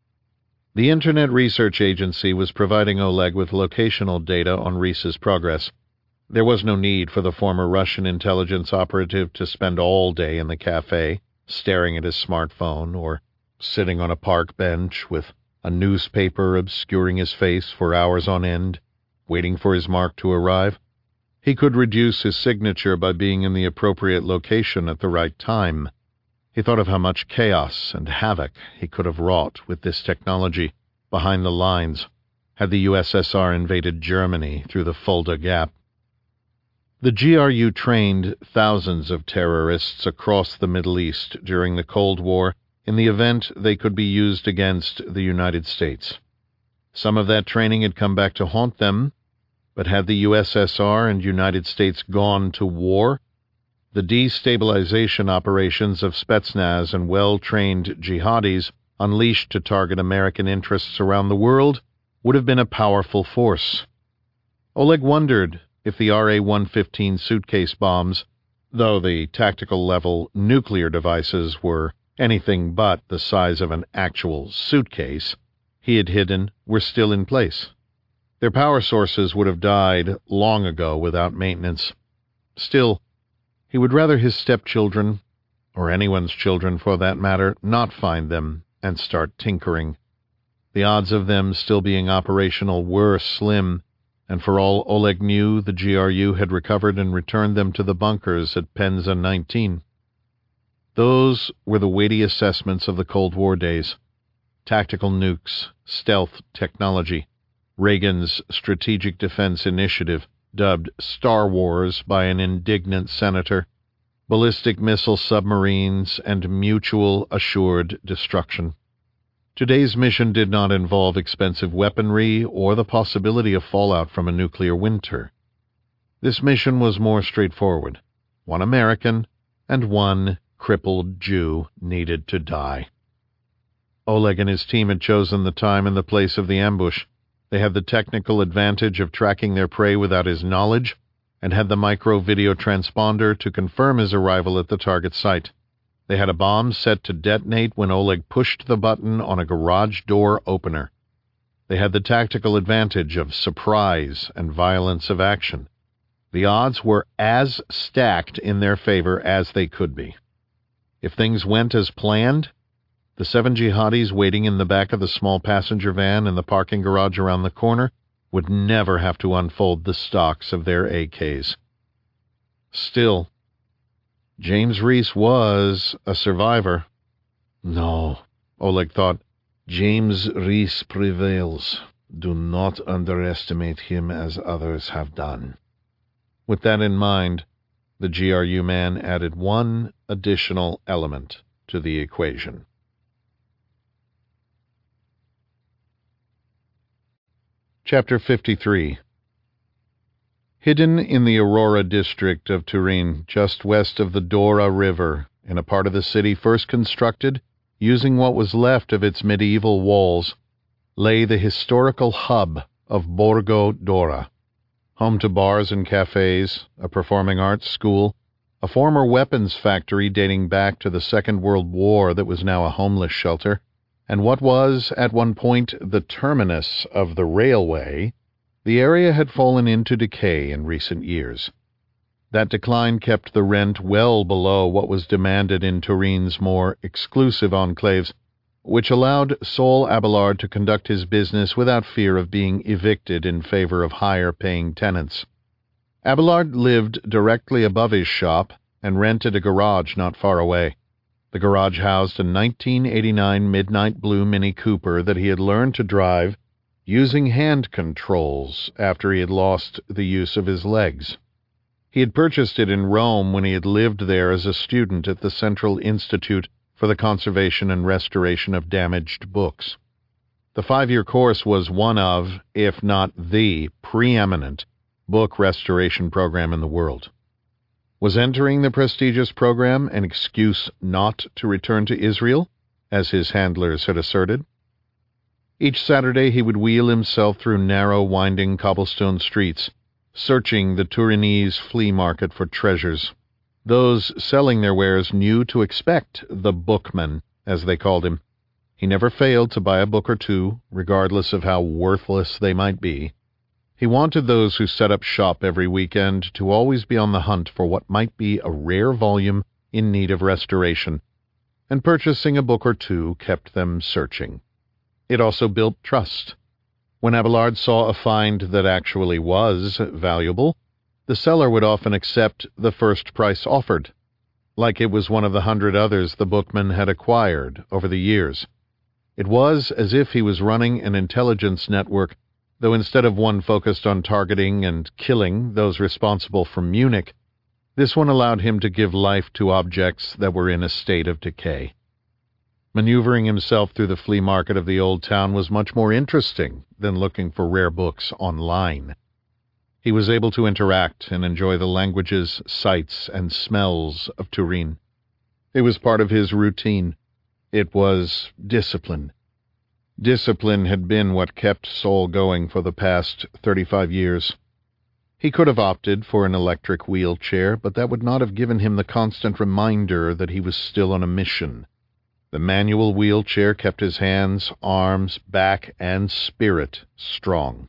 The Internet Research Agency was providing Oleg with locational data on Reese's progress. There was no need for the former Russian intelligence operative to spend all day in the cafe, staring at his smartphone, or sitting on a park bench with a newspaper obscuring his face for hours on end, waiting for his mark to arrive. He could reduce his signature by being in the appropriate location at the right time. He thought of how much chaos and havoc he could have wrought with this technology behind the lines had the U S S R invaded Germany through the Fulda Gap. The G R U trained thousands of terrorists across the Middle East during the Cold War in the event they could be used against the United States. Some of that training had come back to haunt them, but had the U S S R and United States gone to war, the destabilization operations of Spetsnaz and well-trained jihadis unleashed to target American interests around the world would have been a powerful force. Oleg wondered if the R A one fifteen suitcase bombs, though the tactical-level nuclear devices were anything but the size of an actual suitcase he had hidden, were still in place. Their power sources would have died long ago without maintenance. Still, he would rather his stepchildren, or anyone's children for that matter, not find them and start tinkering. The odds of them still being operational were slim, and for all Oleg knew, the G R U had recovered and returned them to the bunkers at Penza nineteen. Those were the weighty assessments of the Cold War days. Tactical nukes, stealth technology, Reagan's Strategic Defense Initiative, dubbed Star Wars by an indignant senator, ballistic missile submarines, and mutual assured destruction. Today's mission did not involve expensive weaponry or the possibility of fallout from a nuclear winter. This mission was more straightforward. One American and one crippled Jew needed to die. Oleg and his team had chosen the time and the place of the ambush. They had the technical advantage of tracking their prey without his knowledge, and had the micro-video transponder to confirm his arrival at the target site. They had a bomb set to detonate when Oleg pushed the button on a garage door opener. They had the tactical advantage of surprise and violence of action. The odds were as stacked in their favor as they could be. If things went as planned, the seven jihadis waiting in the back of the small passenger van in the parking garage around the corner would never have to unfold the stocks of their A Ks. Still, James Reese was a survivor. No, Oleg thought, James Reese prevails. Do not underestimate him as others have done. With that in mind, the G R U man added one additional element to the equation. Chapter fifty-three. Hidden in the Aurora district of Turin, just west of the Dora River, in a part of the city first constructed using what was left of its medieval walls, lay the historical hub of Borgo Dora, home to bars and cafes, a performing arts school, a former weapons factory dating back to the Second World War that was now a homeless shelter, and what was, at one point, the terminus of the railway. The area had fallen into decay in recent years. That decline kept the rent well below what was demanded in Turin's more exclusive enclaves, which allowed Saul Abelard to conduct his business without fear of being evicted in favor of higher-paying tenants. Abelard lived directly above his shop and rented a garage not far away. The garage housed a nineteen eighty-nine Midnight Blue Mini Cooper that he had learned to drive using hand controls after he had lost the use of his legs. He had purchased it in Rome when he had lived there as a student at the Central Institute for the Conservation and Restoration of Damaged Books. The five-year course was one of, if not the, preeminent book restoration program in the world. Was entering the prestigious program an excuse not to return to Israel, as his handlers had asserted? Each Saturday he would wheel himself through narrow, winding cobblestone streets, searching the Turinese flea market for treasures. Those selling their wares knew to expect the bookman, as they called him. He never failed to buy a book or two, regardless of how worthless they might be. He wanted those who set up shop every weekend to always be on the hunt for what might be a rare volume in need of restoration, and purchasing a book or two kept them searching. It also built trust. When Abelard saw a find that actually was valuable, the seller would often accept the first price offered, like it was one of the hundred others the bookman had acquired over the years. It was as if he was running an intelligence network, though instead of one focused on targeting and killing those responsible for Munich, this one allowed him to give life to objects that were in a state of decay. Maneuvering himself through the flea market of the old town was much more interesting than looking for rare books online. He was able to interact and enjoy the languages, sights, and smells of Turin. It was part of his routine. It was discipline. Discipline had been what kept Saul going for the past thirty-five years. He could have opted for an electric wheelchair, but that would not have given him the constant reminder that he was still on a mission. The manual wheelchair kept his hands, arms, back, and spirit strong.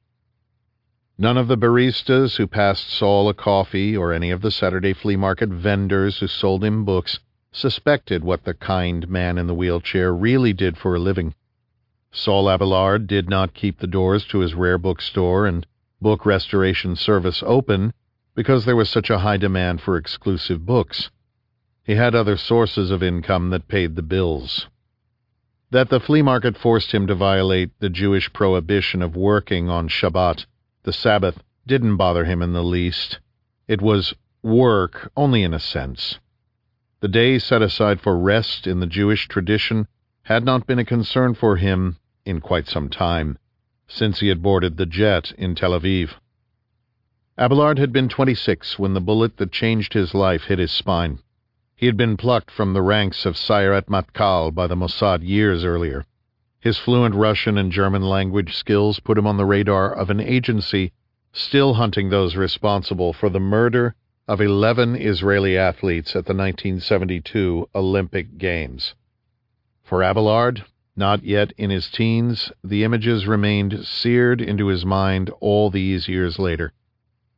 None of the baristas who passed Saul a coffee or any of the Saturday flea market vendors who sold him books suspected what the kind man in the wheelchair really did for a living. Saul Abelard did not keep the doors to his rare bookstore and book restoration service open because there was such a high demand for exclusive books. He had other sources of income that paid the bills. That the flea market forced him to violate the Jewish prohibition of working on Shabbat, the Sabbath, didn't bother him in the least. It was work, only in a sense. The day set aside for rest in the Jewish tradition had not been a concern for him in quite some time, since he had boarded the jet in Tel Aviv. Abelard had been twenty-six when the bullet that changed his life hit his spine. He had been plucked from the ranks of Sayeret Matkal by the Mossad years earlier. His fluent Russian and German language skills put him on the radar of an agency still hunting those responsible for the murder of eleven Israeli athletes at the nineteen seventy-two Olympic Games. For Abelard, not yet in his teens, the images remained seared into his mind all these years later.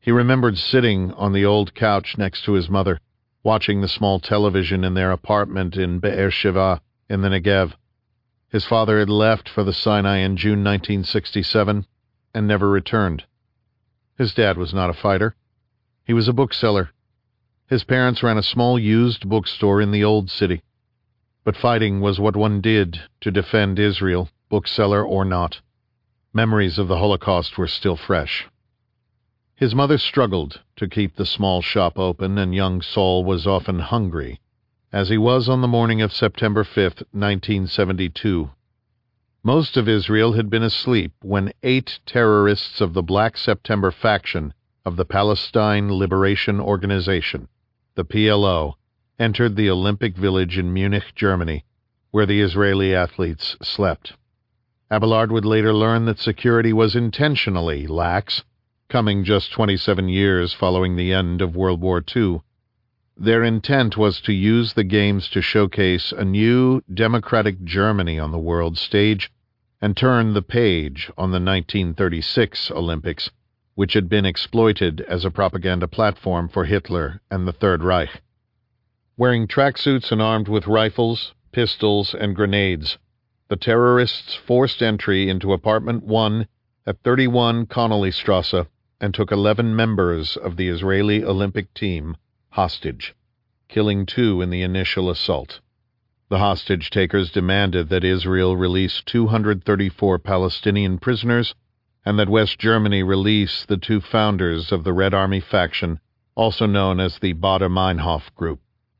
He remembered sitting on the old couch next to his mother, watching the small television in their apartment in Be'er Sheva in the Negev. His father had left for the Sinai in June nineteen sixty-seven and never returned. His dad was not a fighter. He was a bookseller. His parents ran a small used bookstore in the old city. But fighting was what one did to defend Israel, bookseller or not. Memories of the Holocaust were still fresh. His mother struggled to keep the small shop open, and young Saul was often hungry, as he was on the morning of September fifth, nineteen seventy-two. Most of Israel had been asleep when eight terrorists of the Black September faction of the Palestine Liberation Organization, the P L O, entered the Olympic Village in Munich, Germany, where the Israeli athletes slept. Abelard would later learn that security was intentionally lax, coming just twenty-seven years following the end of World War Two. Their intent was to use the Games to showcase a new democratic Germany on the world stage and turn the page on the nineteen thirty-six Olympics, which had been exploited as a propaganda platform for Hitler and the Third Reich. Wearing tracksuits and armed with rifles, pistols, and grenades, the terrorists forced entry into Apartment one at thirty-one Connolly Strasse and took eleven members of the Israeli Olympic team hostage, killing two in the initial assault. The hostage-takers demanded that Israel release two hundred thirty-four Palestinian prisoners and that West Germany release the two founders of the Red Army faction, also known as the Baader-Meinhof Group.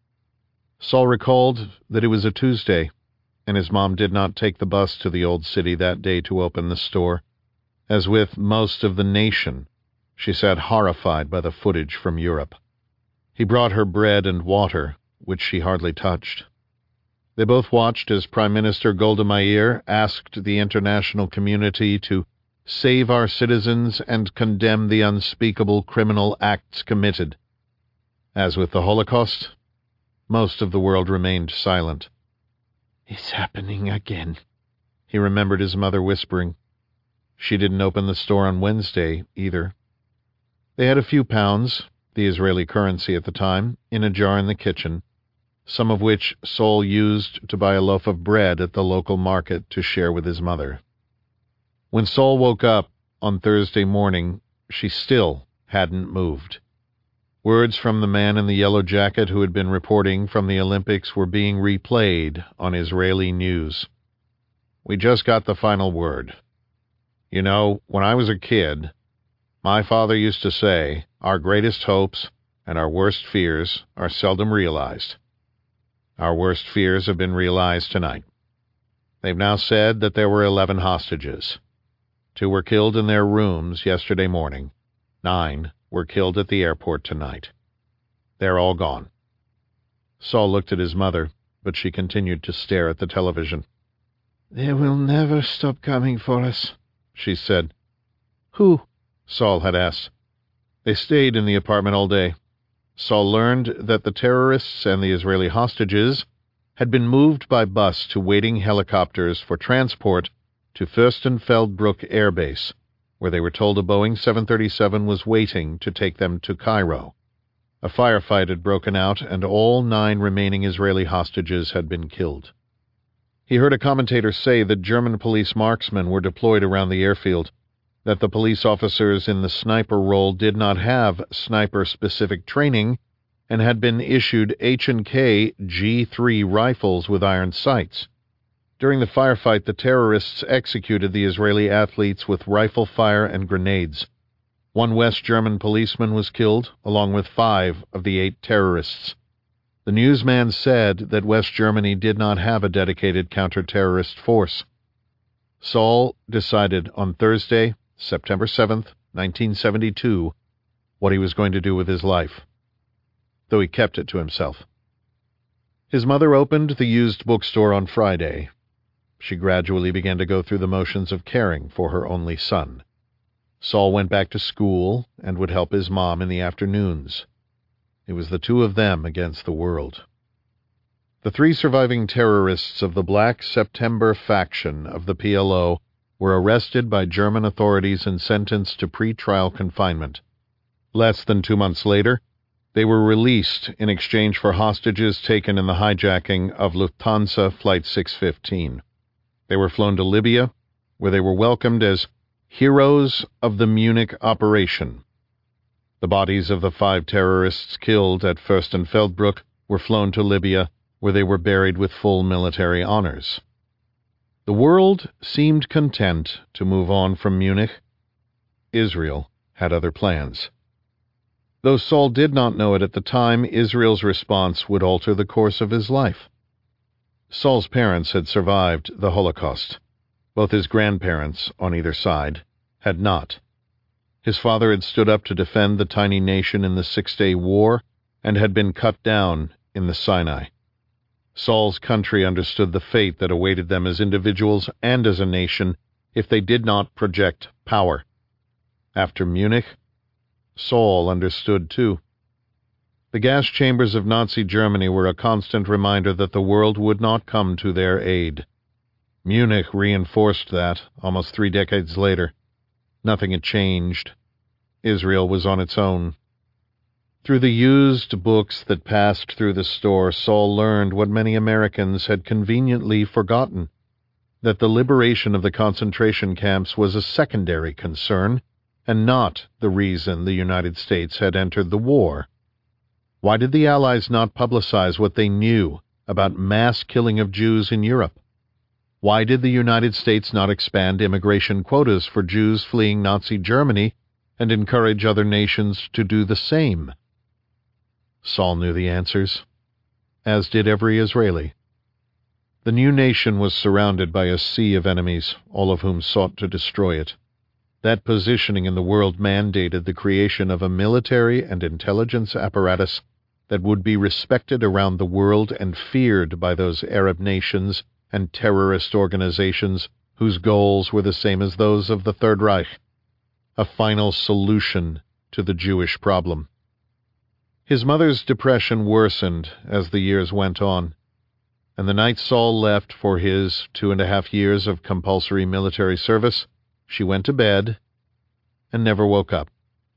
Saul recalled that it was a Tuesday, and his mom did not take the bus to the old city that day to open the store. As with most of the nation, she sat horrified by the footage from Europe. He brought her bread and water, which she hardly touched. They both watched as Prime Minister Golda Meir asked the international community to save our citizens and condemn the unspeakable criminal acts committed. As with the Holocaust, most of the world remained silent. "It's happening again," he remembered his mother whispering. She didn't open the store on Wednesday, either. They had a few pounds, the Israeli currency at the time, in a jar in the kitchen, some of which Saul used to buy a loaf of bread at the local market to share with his mother. When Saul woke up on Thursday morning, she still hadn't moved. Words from the man in the yellow jacket who had been reporting from the Olympics were being replayed on Israeli news. "We just got the final word. You know, when I was a kid, my father used to say, our greatest hopes and our worst fears are seldom realized. Our worst fears have been realized tonight. They've now said that there were eleven hostages. Two were killed in their rooms yesterday morning. Nine were killed at the airport tonight. They're all gone." Saul looked at his mother, but she continued to stare at the television. "They will never stop coming for us," she said. "Who?" Saul had asked. They stayed in the apartment all day. Saul learned that the terrorists and the Israeli hostages had been moved by bus to waiting helicopters for transport to Fürstenfeldbruck Air Base, where they were told a Boeing seven thirty-seven was waiting to take them to Cairo. A firefight had broken out, and all nine remaining Israeli hostages had been killed. He heard a commentator say that German police marksmen were deployed around the airfield, that the police officers in the sniper role did not have sniper-specific training and had been issued H and K G three rifles with iron sights. During the firefight, the terrorists executed the Israeli athletes with rifle fire and grenades. One West German policeman was killed, along with five of the eight terrorists. The newsman said that West Germany did not have a dedicated counter-terrorist force. Saul decided on Thursday, September seventh, nineteen seventy-two, what he was going to do with his life, though he kept it to himself. His mother opened the used bookstore on Friday. She gradually began to go through the motions of caring for her only son. Saul went back to school and would help his mom in the afternoons. It was the two of them against the world. The three surviving terrorists of the Black September faction of the P L O were arrested by German authorities and sentenced to pre-trial confinement. Less than two months later, they were released in exchange for hostages taken in the hijacking of Lufthansa Flight six fifteen. They were flown to Libya, where they were welcomed as heroes of the Munich operation. The bodies of the five terrorists killed at Fürstenfeldbruck were flown to Libya, where they were buried with full military honors. The world seemed content to move on from Munich. Israel had other plans. Though Saul did not know it at the time, Israel's response would alter the course of his life. Saul's parents had survived the Holocaust. Both his grandparents, on either side, had not. His father had stood up to defend the tiny nation in the Six-Day War and had been cut down in the Sinai. Saul's country understood the fate that awaited them as individuals and as a nation if they did not project power. After Munich, Saul understood too. The gas chambers of Nazi Germany were a constant reminder that the world would not come to their aid. Munich reinforced that almost three decades later. Nothing had changed. Israel was on its own. Through the used books that passed through the store, Saul learned what many Americans had conveniently forgotten, that the liberation of the concentration camps was a secondary concern and not the reason the United States had entered the war. Why did the Allies not publicize what they knew about mass killing of Jews in Europe? Why did the United States not expand immigration quotas for Jews fleeing Nazi Germany and encourage other nations to do the same? Saul knew the answers, as did every Israeli. The new nation was surrounded by a sea of enemies, all of whom sought to destroy it. That positioning in the world mandated the creation of a military and intelligence apparatus that would be respected around the world and feared by those Arab nations and terrorist organizations whose goals were the same as those of the Third Reich, a final solution to the Jewish problem. His mother's depression worsened as the years went on, and the night Saul left for his two and a half years of compulsory military service, she went to bed and never woke up.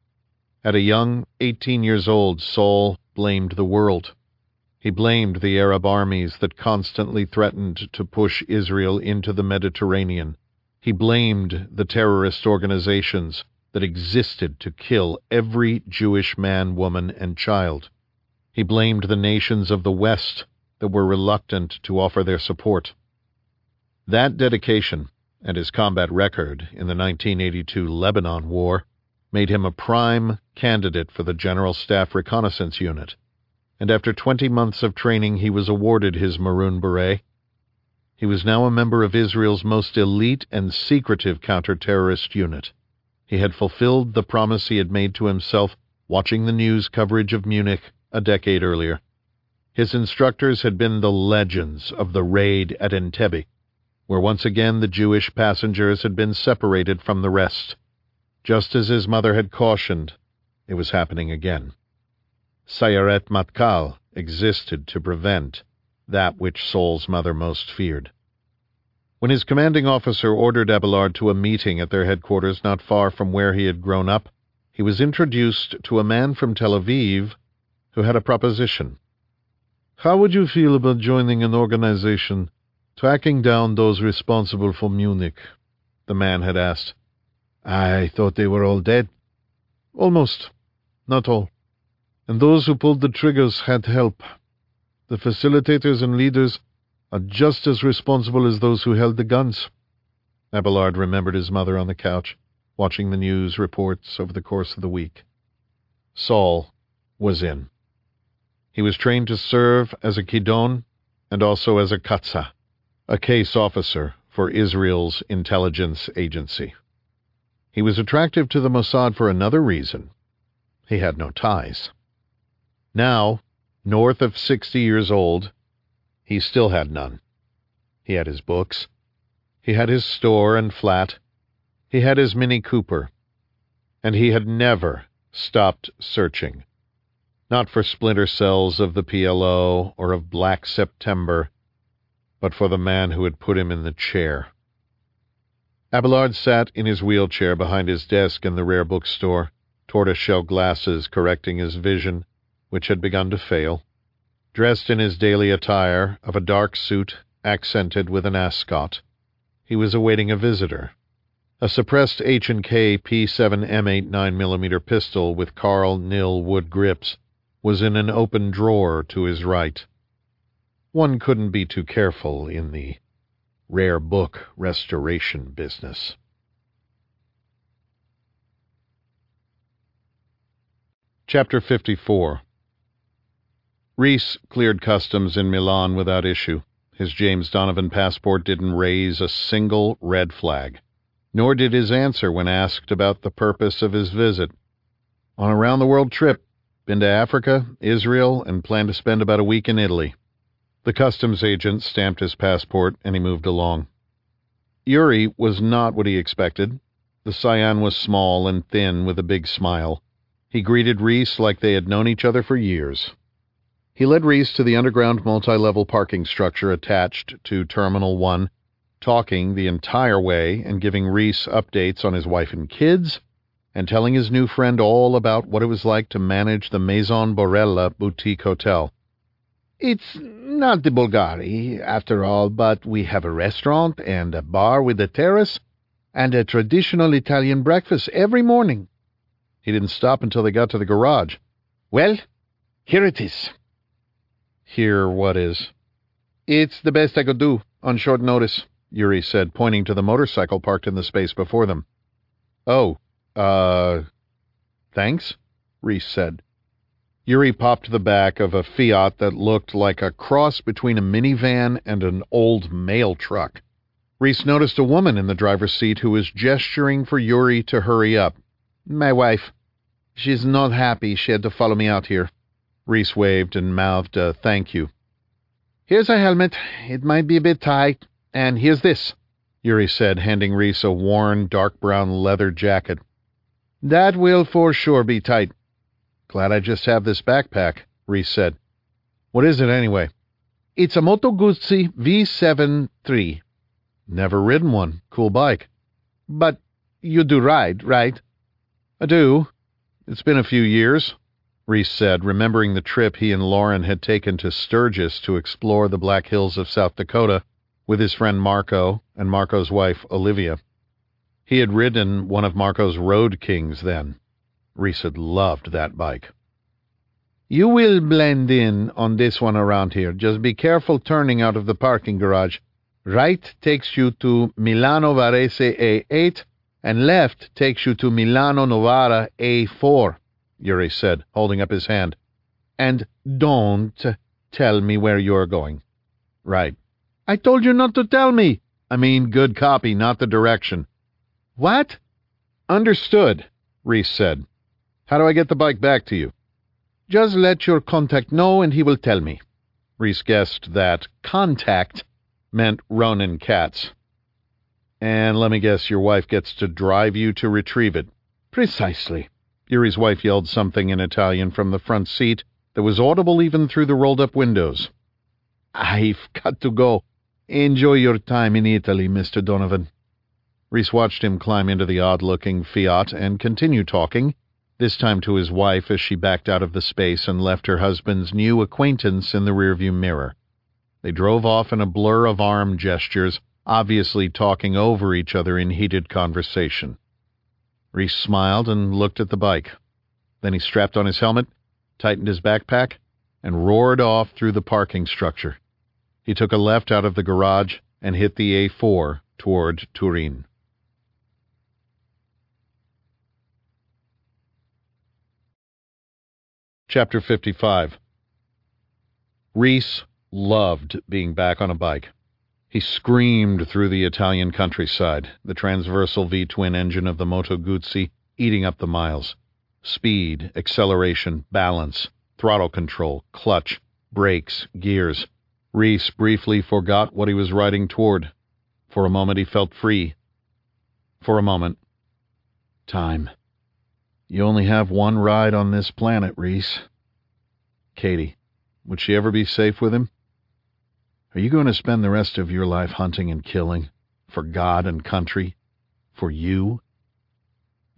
At a young eighteen years old, Saul blamed the world. He blamed the Arab armies that constantly threatened to push Israel into the Mediterranean. He blamed the terrorist organizations that existed to kill every Jewish man, woman, and child. He blamed the nations of the West that were reluctant to offer their support. That dedication and his combat record in the nineteen eighty-two Lebanon War made him a prime candidate for the General Staff Reconnaissance Unit, and after twenty months of training he was awarded his Maroon Beret. He was now a member of Israel's most elite and secretive counter-terrorist unit. He had fulfilled the promise he had made to himself watching the news coverage of Munich a decade earlier. His instructors had been the legends of the raid at Entebbe, where once again the Jewish passengers had been separated from the rest. Just as his mother had cautioned, it was happening again. Sayeret Matkal existed to prevent that which Saul's mother most feared. When his commanding officer ordered Abelard to a meeting at their headquarters not far from where he had grown up, he was introduced to a man from Tel Aviv who had a proposition. How would you feel about joining an organization tracking down those responsible for Munich? The man had asked. I thought they were all dead. Almost. Not all. And those who pulled the triggers had help. The facilitators and leaders are just as responsible as those who held the guns. Abelard remembered his mother on the couch, watching the news reports over the course of the week. Saul was in. He was trained to serve as a Kidon and also as a Katsa, a case officer for Israel's intelligence agency. He was attractive to the Mossad for another reason. He had no ties. Now, north of sixty years old, he still had none. He had his books. He had his store and flat. He had his Mini Cooper. And he had never stopped searching. Not for splinter cells of the P L O or of Black September, but for the man who had put him in the chair. Abelard sat in his wheelchair behind his desk in the rare bookstore, tortoise-shell glasses correcting his vision, which had begun to fail. Dressed in his daily attire of a dark suit accented with an ascot, he was awaiting a visitor. A suppressed H and K P seven M eight nine millimeter pistol with Carl Nil wood grips was in an open drawer to his right. One couldn't be too careful in the rare book restoration business. Chapter fifty-four. Reese cleared customs in Milan without issue. His James Donovan passport didn't raise a single red flag, nor did his answer when asked about the purpose of his visit. On a round-the-world trip, been to Africa, Israel, and planned to spend about a week in Italy. The customs agent stamped his passport, and he moved along. Yuri was not what he expected. The Scion was small and thin with a big smile. He greeted Reese like they had known each other for years. He led Reese to the underground multi-level parking structure attached to Terminal one, talking the entire way and giving Reese updates on his wife and kids, and telling his new friend all about what it was like to manage the Maison Borella boutique hotel. It's not the Bulgari, after all, but we have a restaurant and a bar with a terrace and a traditional Italian breakfast every morning. He didn't stop until they got to the garage. Well, here it is. Here what is? It's the best I could do, on short notice, Yuri said, pointing to the motorcycle parked in the space before them. Oh, uh, thanks, Reese said. Yuri popped the back of a Fiat that looked like a cross between a minivan and an old mail truck. Reese noticed a woman in the driver's seat who was gesturing for Yuri to hurry up. My wife. She's not happy she had to follow me out here. Reese waved and mouthed a thank you. Here's a helmet. It might be a bit tight. And here's this, Yuri said, handing Reese a worn, dark brown leather jacket. That will for sure be tight. Glad I just have this backpack, Reese said. What is it anyway? It's a Moto Guzzi V seven three. Never ridden one. Cool bike. But you do ride, right? I do. It's been a few years, Reese said, remembering the trip he and Lauren had taken to Sturgis to explore the Black Hills of South Dakota with his friend Marco and Marco's wife, Olivia. He had ridden one of Marco's Road Kings then. Reese had loved that bike. You will blend in on this one around here. Just be careful turning out of the parking garage. Right takes you to Milano Varese A eight, and left takes you to Milano Novara A four, Yuri said, holding up his hand. And don't tell me where you're going. Right. I told you not to tell me. I mean, good copy, not the direction. What? Understood, Reese said. How do I get the bike back to you? Just let your contact know and he will tell me. Reese guessed that contact meant Ronan Katz. And let me guess, your wife gets to drive you to retrieve it. Precisely. Yuri's wife yelled something in Italian from the front seat that was audible even through the rolled-up windows. I've got to go. Enjoy your time in Italy, Mister Donovan. Reese watched him climb into the odd-looking Fiat and continue talking, this time to his wife as she backed out of the space and left her husband's new acquaintance in the rearview mirror. They drove off in a blur of arm gestures, obviously talking over each other in heated conversation. Reese smiled and looked at the bike. Then he strapped on his helmet, tightened his backpack, and roared off through the parking structure. He took a left out of the garage and hit the A four toward Turin. Chapter fifty-five. Reese loved being back on a bike. He screamed through the Italian countryside, the transversal V-twin engine of the Moto Guzzi eating up the miles. Speed, acceleration, balance, throttle control, clutch, brakes, gears. Reese briefly forgot what he was riding toward. For a moment he felt free. For a moment. Time. You only have one ride on this planet, Reese. Katie, would she ever be safe with him? Are you going to spend the rest of your life hunting and killing? For God and country? For you?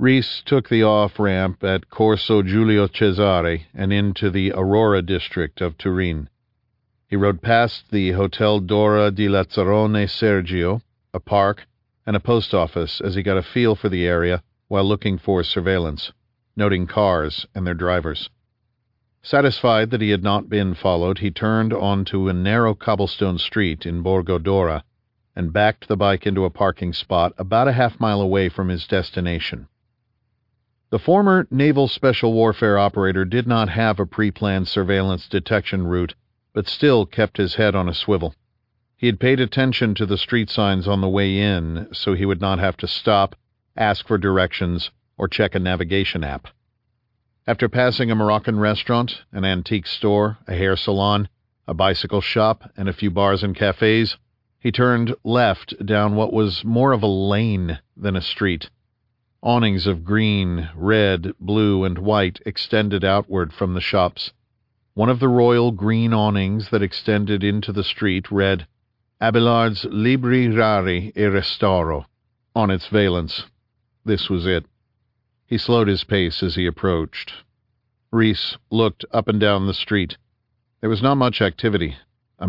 Reese took the off-ramp at Corso Giulio Cesare and into the Aurora district of Turin. He rode past the Hotel Dora di Lazzarone Sergio, a park, and a post office as he got a feel for the area while looking for surveillance, noting cars and their drivers. Satisfied that he had not been followed, he turned onto a narrow cobblestone street in Borgo Dora and backed the bike into a parking spot about a half mile away from his destination. The former naval special warfare operator did not have a pre-planned surveillance detection route, but still kept his head on a swivel. He had paid attention to the street signs on the way in, so he would not have to stop, ask for directions, or check a navigation app. After passing a Moroccan restaurant, an antique store, a hair salon, a bicycle shop, and a few bars and cafes, he turned left down what was more of a lane than a street. Awnings of green, red, blue, and white extended outward from the shops. One of the royal green awnings that extended into the street read, Abelard's Libri Rari e Restauro, on its valance. This was it. He slowed his pace as he approached. Reese looked up and down the street. There was not much activity,